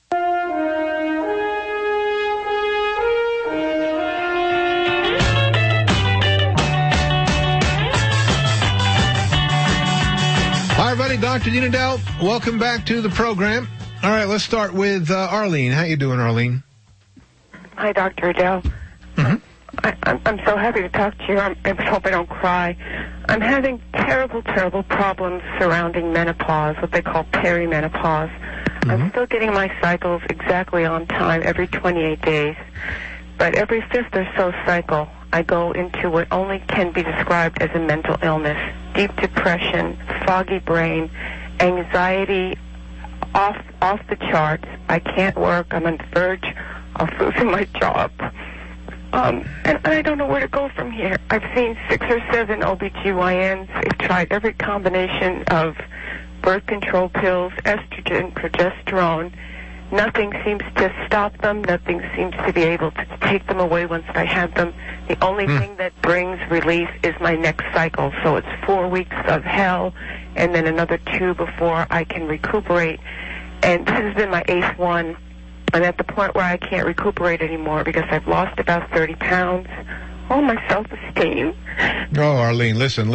Speaker 16: Hi, everybody. Dr. Dina Dell. Welcome back to the program. All right, let's start with Arlene. How you doing, Arlene?
Speaker 18: Hi, Dr. Adele.
Speaker 16: Mm-hmm.
Speaker 18: I'm so happy to talk to you. I hope I don't cry. I'm having terrible problems surrounding menopause, what they call perimenopause. Mm-hmm. I'm still getting my cycles exactly on time every 28 days. But every fifth or so cycle, I go into what only can be described as a mental illness. Deep depression, foggy brain, anxiety off the charts. I can't work. I'm on the verge of losing my job. And I don't know where to go from here. I've seen 6 or 7 OBGYNs. I've tried every combination of birth control pills, estrogen, progesterone. Nothing seems to stop them. Nothing seems to be able to take them away once I have them. The only thing that brings relief is my next cycle. So it's 4 weeks of hell and then another 2 before I can recuperate. And this has been my 8th one. I'm at the point where I can't recuperate anymore because I've lost about 30 pounds. All my self-esteem.
Speaker 16: Oh, Arlene, listen.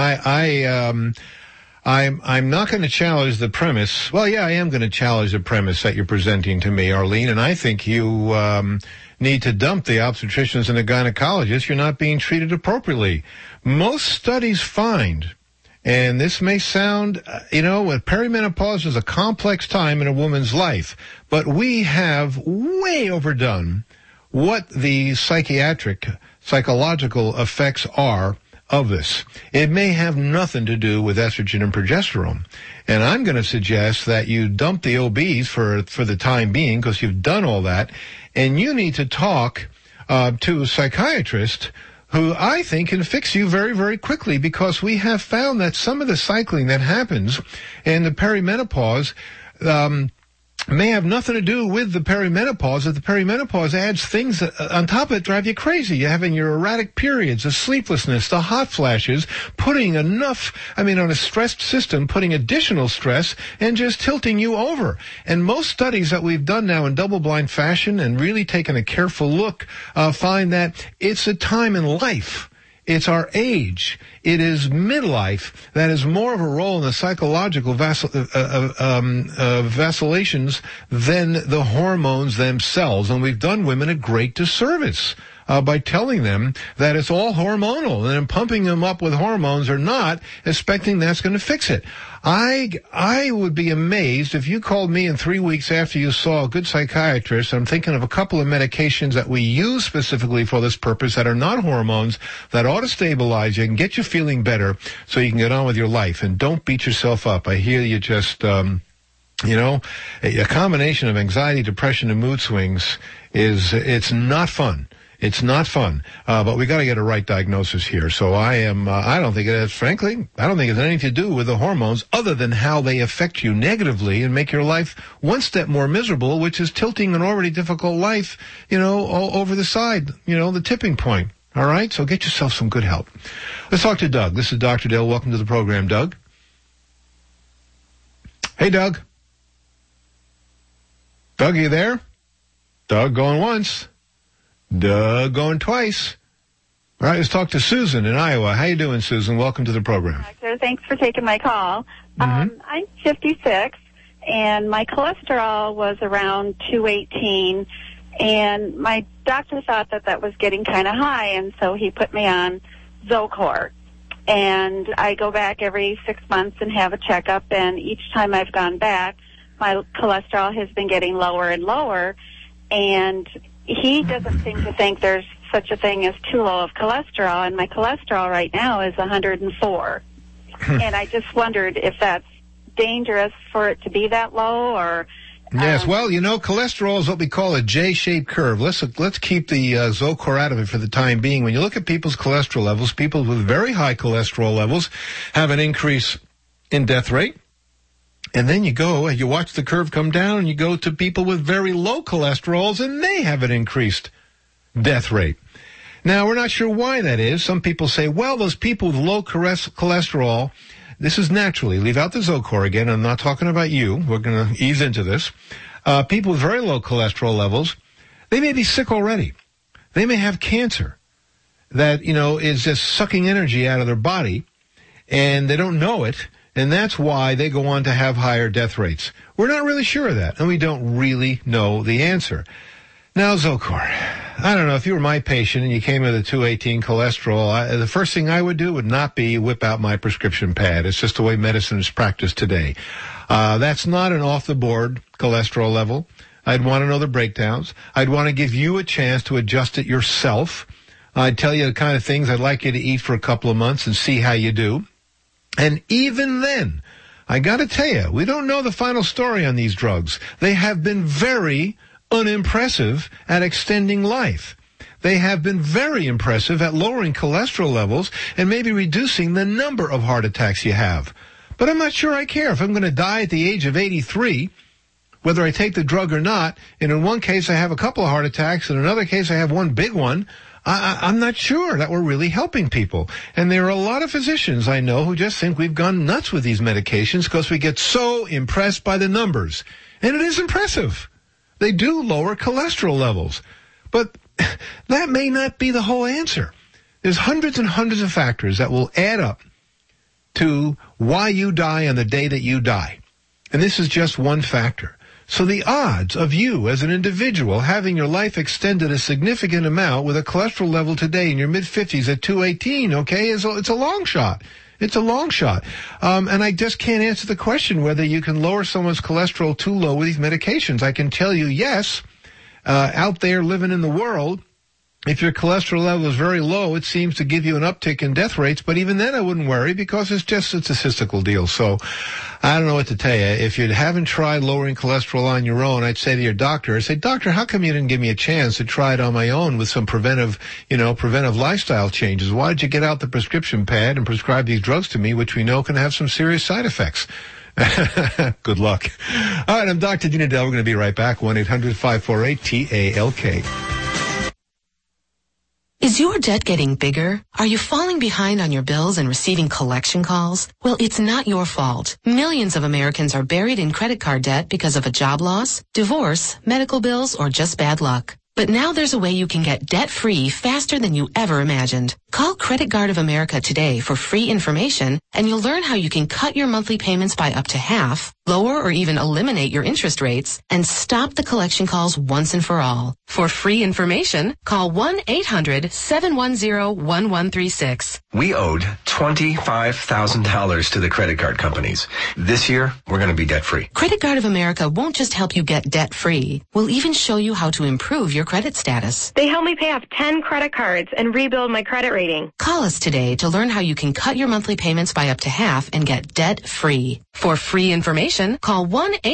Speaker 16: I'm not going to challenge the premise. Well, yeah, I am going to challenge the premise that you're presenting to me, Arlene, and I think you need to dump the obstetricians and the gynecologists. You're not being treated appropriately. Most studies find, and this may sound, perimenopause is a complex time in a woman's life, but we have way overdone what the psychological effects are of this. It may have nothing to do with estrogen and progesterone. And I'm going to suggest that you dump the OBs for the time being because you've done all that. And you need to talk to a psychiatrist who I think can fix you very, very quickly, because we have found that some of the cycling that happens in the perimenopause may have nothing to do with the perimenopause. That the perimenopause adds things that, on top of it, drive you crazy. You're having your erratic periods, the sleeplessness, the hot flashes, putting on a stressed system, putting additional stress and just tilting you over. And most studies that we've done now in double-blind fashion and really taken a careful look find that it's a time in life. It's our age. It is midlife that is more of a role in the psychological vacillations than the hormones themselves. And we've done women a great disservice by telling them that it's all hormonal and then pumping them up with hormones or not, expecting that's going to fix it. I would be amazed if you called me in 3 weeks after you saw a good psychiatrist. I'm thinking of a couple of medications that we use specifically for this purpose that are not hormones, that ought to stabilize you and get you feeling better so you can get on with your life. And don't beat yourself up. I hear you just, a combination of anxiety, depression, and mood swings it's not fun. It's not fun, but we got to get a right diagnosis here. So I don't think it has anything to do with the hormones other than how they affect you negatively and make your life one step more miserable, which is tilting an already difficult life, over the side, the tipping point. All right? So get yourself some good help. Let's talk to Doug. This is Dr. Dale. Welcome to the program, Doug. Hey, Doug. Doug, are you there? Doug going once. Doug going twice. All right, let's talk to Susan in Iowa. How you doing, Susan? Welcome to the program.
Speaker 4: Doctor, thanks for taking my call. I'm 56, and my cholesterol was around 218, and my doctor thought that was getting kind of high, and so he put me on Zocor. And I go back every 6 months and have a checkup, and each time I've gone back, my cholesterol has been getting lower and lower, and he doesn't seem to think there's such a thing as too low of cholesterol, and my cholesterol right now is 104. And I just wondered if that's dangerous for it to be that low, or...
Speaker 16: Yes, well, cholesterol is what we call a J-shaped curve. Let's keep the Zocor out of it for the time being. When you look at people's cholesterol levels, people with very high cholesterol levels have an increase in death rate. And then you watch the curve come down, and you go to people with very low cholesterols, and they have an increased death rate. Now, we're not sure why that is. Some people say, well, those people with low cholesterol, this is naturally. Leave out the Zocor again. I'm not talking about you. We're going to ease into this. People with very low cholesterol levels, they may be sick already. They may have cancer that, is just sucking energy out of their body, and they don't know it. And that's why they go on to have higher death rates. We're not really sure of that, and we don't really know the answer. Now, Zocor, I don't know, if you were my patient and you came with a 218 cholesterol, the first thing I would do would not be whip out my prescription pad. It's just the way medicine is practiced today. That's not an off-the-board cholesterol level. I'd want to know the breakdowns. I'd want to give you a chance to adjust it yourself. I'd tell you the kind of things I'd like you to eat for a couple of months and see how you do. And even then, I got to tell you, we don't know the final story on these drugs. They have been very unimpressive at extending life. They have been very impressive at lowering cholesterol levels and maybe reducing the number of heart attacks you have. But I'm not sure I care. If I'm going to die at the age of 83, whether I take the drug or not, and in one case I have a couple of heart attacks, in another case I have one big one, I'm not sure that we're really helping people. And there are a lot of physicians I know who just think we've gone nuts with these medications because we get so impressed by the numbers. And it is impressive. They do lower cholesterol levels. But that may not be the whole answer. There's hundreds and hundreds of factors that will add up to why you die on the day that you die. And this is just one factor. So the odds of you as an individual having your life extended a significant amount with a cholesterol level today in your mid-50s at 218, okay, it's a long shot. It's a long shot. And I just can't answer the question whether you can lower someone's cholesterol too low with these medications. I can tell you, yes, out there living in the world, if your cholesterol level is very low, it seems to give you an uptick in death rates. But even then, I wouldn't worry because it's a statistical deal. So I don't know what to tell you. If you haven't tried lowering cholesterol on your own, I'd say to your doctor, doctor, how come you didn't give me a chance to try it on my own with some preventive lifestyle changes? Why did you get out the prescription pad and prescribe these drugs to me, which we know can have some serious side effects? Good luck. All right, I'm Dr. Dean Edell. We're going to be right back. 1-800-548-TALK.
Speaker 5: Is your debt getting bigger? Are you falling behind on your bills and receiving collection calls? Well, it's not your fault. Millions of Americans are buried in credit card debt because of a job loss, divorce, medical bills, or just bad luck. But now there's a way you can get debt-free faster than you ever imagined. Call Credit Guard of America today for free information, and you'll learn how you can cut your monthly payments by up to half, lower or even eliminate your interest rates, and stop the collection calls once and for all. For free information, call 1-800-710-1136.
Speaker 19: We owed $25,000 to the credit card companies. This year, we're going to be debt-free.
Speaker 5: Credit Guard of America won't just help you get debt-free. We'll even show you how to improve your credit status.
Speaker 20: They helped me pay off 10 credit cards and rebuild my credit rating.
Speaker 5: Call us today to learn how you can cut your monthly payments by up to half and get debt-free. For free information, call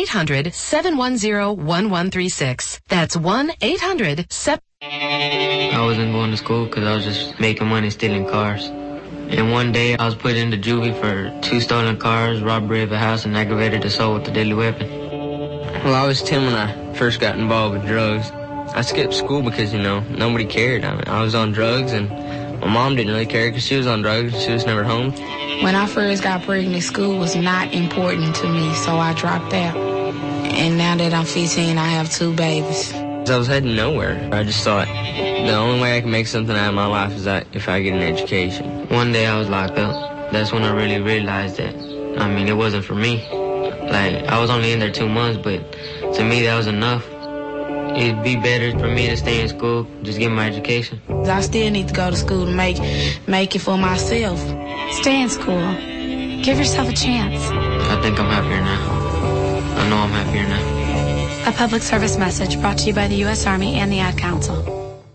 Speaker 5: 1-800-710-1136. That's 1-800-7...
Speaker 21: I wasn't going to school because I was just making money stealing cars. And one day I was put into juvie for 2 stolen cars, robbery of a house, and aggravated assault with a deadly weapon. Well, I was 10 when I first got involved with drugs. I skipped school because, nobody cared. I was on drugs, and my mom didn't really care because she was on drugs. She was never home.
Speaker 1: When I first got pregnant, school was not important to me, so I dropped out. And now that I'm 15, I have 2 babies.
Speaker 21: I was heading nowhere. I just thought the only way I can make something out of my life is that if I get an education. One day I was locked up. That's when I really realized that, it wasn't for me. Like, I was only in there 2 months, but to me that was enough. It'd be better for me to stay in school, just get my education.
Speaker 1: I still need to go to school to make it for myself.
Speaker 22: Stay in school. Give yourself a chance.
Speaker 21: I think I'm happier now. I know I'm happier now.
Speaker 22: A public service message brought to you by the U.S. Army and the Ad Council.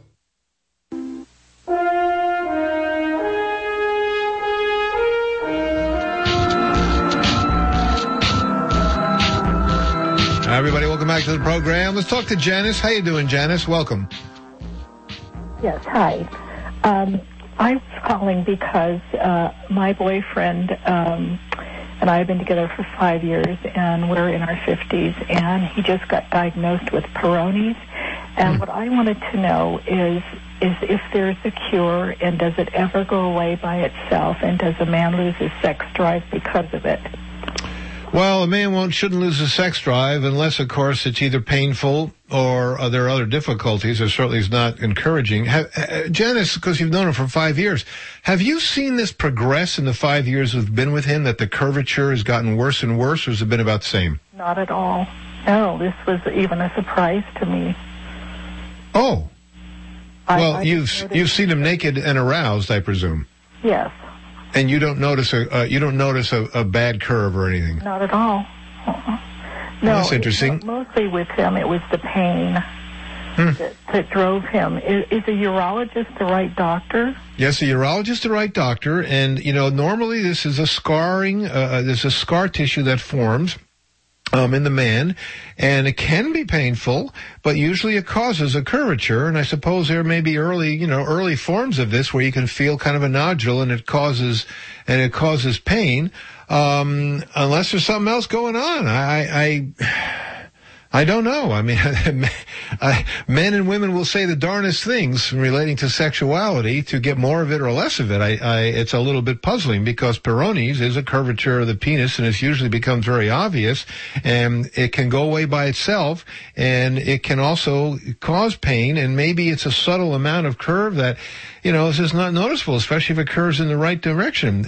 Speaker 16: Everybody, welcome back to the program. Let's talk to Janice. How you doing, Janice? Welcome.
Speaker 23: Yes, hi. I was calling because my boyfriend and I have been together for 5 years, and we're in our 50s, and he just got diagnosed with Peyronie's. And what I wanted to know is if there's a cure, and does it ever go away by itself, and does a man lose his sex drive because of it?
Speaker 16: Well, a man shouldn't lose his sex drive unless, of course, it's either painful or there are other difficulties. It certainly is not encouraging. Janice, because you've known him for 5 years, have you seen this progress in the 5 years we've been with him, that the curvature has gotten worse and worse, or has it been about the same?
Speaker 23: Not at all. No, this was even a surprise to me.
Speaker 16: Oh. Well, you've seen him naked and aroused, I presume.
Speaker 23: Yes.
Speaker 16: And you don't notice a bad curve or anything?
Speaker 23: Not at all. No,
Speaker 16: that's interesting.
Speaker 23: Mostly with him, it was the pain that drove him. Is a urologist the right doctor?
Speaker 16: Yes, a urologist is the right doctor. And, normally this is a scarring, there's a scar tissue that forms in the man, and it can be painful, but usually it causes a curvature, and I suppose there may be early forms of this where you can feel kind of a nodule, and it causes pain, unless there's something else going on. I don't know. I mean, men and women will say the darnest things relating to sexuality to get more of it or less of it. It's a little bit puzzling because Peyronie's is a curvature of the penis, and it usually becomes very obvious, and it can go away by itself, and it can also cause pain, and maybe it's a subtle amount of curve that, is just not noticeable, especially if it curves in the right direction.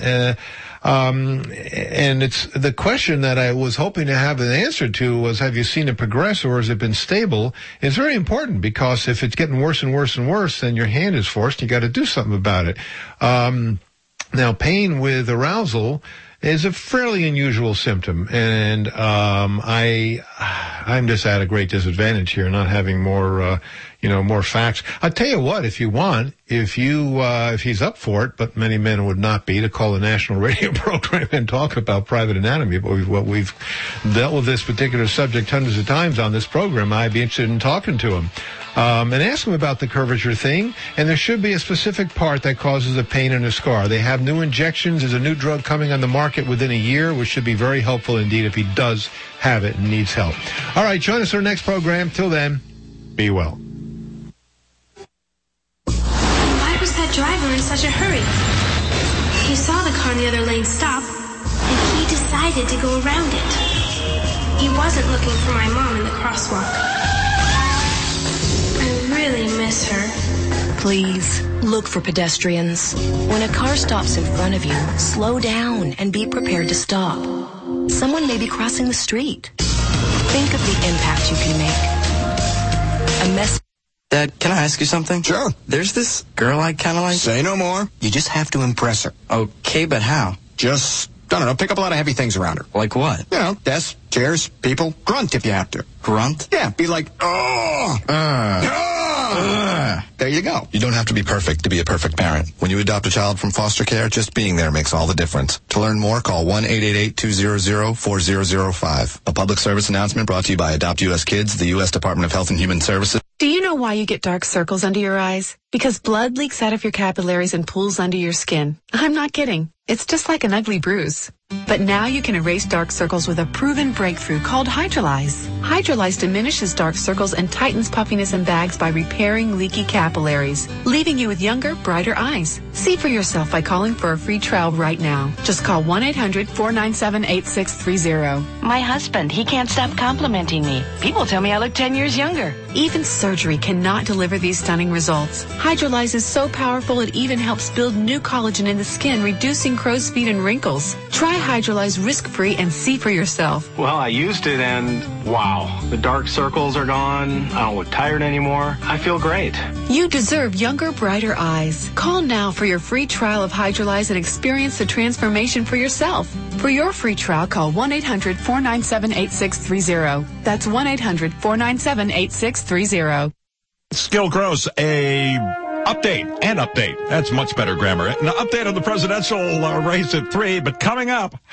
Speaker 16: And it's the question that I was hoping to have an answer to was, have you seen it progress or has it been stable? It's very important, because if it's getting worse and worse and worse, then your hand is forced. You got to do something about it. Now, pain with arousal is a fairly unusual symptom, and I'm just at a great disadvantage here, not having more facts. I'll tell you what, if you want, if he's up for it, but many men would not be, to call a national radio program and talk about private anatomy, but we've dealt with this particular subject hundreds of times on this program, I'd be interested in talking to him. And ask him about the curvature thing, and there should be a specific part that causes a pain and a scar. They have new injections. There's a new drug coming on the market within a year, which should be very helpful indeed if he does have it and needs help. All right, join us for our next program. Till then, be well.
Speaker 24: Why was that driver in such a hurry? He saw the car in the other lane stop, and he decided to go around it. He wasn't looking for my mom in the crosswalk. I really miss her.
Speaker 2: Please, look for pedestrians. When a car stops in front of you, slow down and be prepared to stop. Someone may be crossing the street. Think of the impact you can make. A message.
Speaker 25: Dad, can I ask you something?
Speaker 26: Sure.
Speaker 25: There's this girl I kind of like.
Speaker 26: Say no more. You just have to impress her.
Speaker 25: Okay, but how?
Speaker 26: Just, I don't know, pick up a lot of heavy things around her.
Speaker 25: Like what?
Speaker 26: Desks, chairs, people. Grunt if you have to.
Speaker 25: Grunt?
Speaker 26: Yeah, be like, oh! There you go.
Speaker 27: You don't have to be perfect to be a perfect parent. When you adopt a child from foster care, just being there makes all the difference. To learn more, call 1-888-200-4005. A public service announcement brought to you by Adopt U.S. Kids, the U.S. Department of Health and Human Services.
Speaker 28: Do you know why you get dark circles under your eyes?
Speaker 5: Because blood leaks out of your capillaries and pools under your skin. I'm not kidding. It's just like an ugly bruise. But now you can erase dark circles with a proven breakthrough called Hydrolyze. Hydrolyze diminishes dark circles and tightens puffiness and bags by repairing leaky capillaries, leaving you with younger, brighter eyes. See for yourself by calling for a free trial right now. Just call 1-800-497-8630.
Speaker 2: My husband, he can't stop complimenting me. People tell me I look 10 years younger.
Speaker 5: Even surgery cannot deliver these stunning results. Hydrolyze is so powerful it even helps build new collagen in the skin, reducing crow's feet and wrinkles. Try Hydrolyze risk-free and see for yourself.
Speaker 7: Well, I used it and wow, the dark circles are gone. I don't look tired anymore. I feel great.
Speaker 5: You deserve younger, brighter eyes. Call now for your free trial of Hydrolyze and experience the transformation for yourself. For your free trial, call 1-800-497-8630. That's 1-800-497-8630.
Speaker 8: Skill Gross, update. That's much better grammar. An update on the presidential race at 3, but coming up,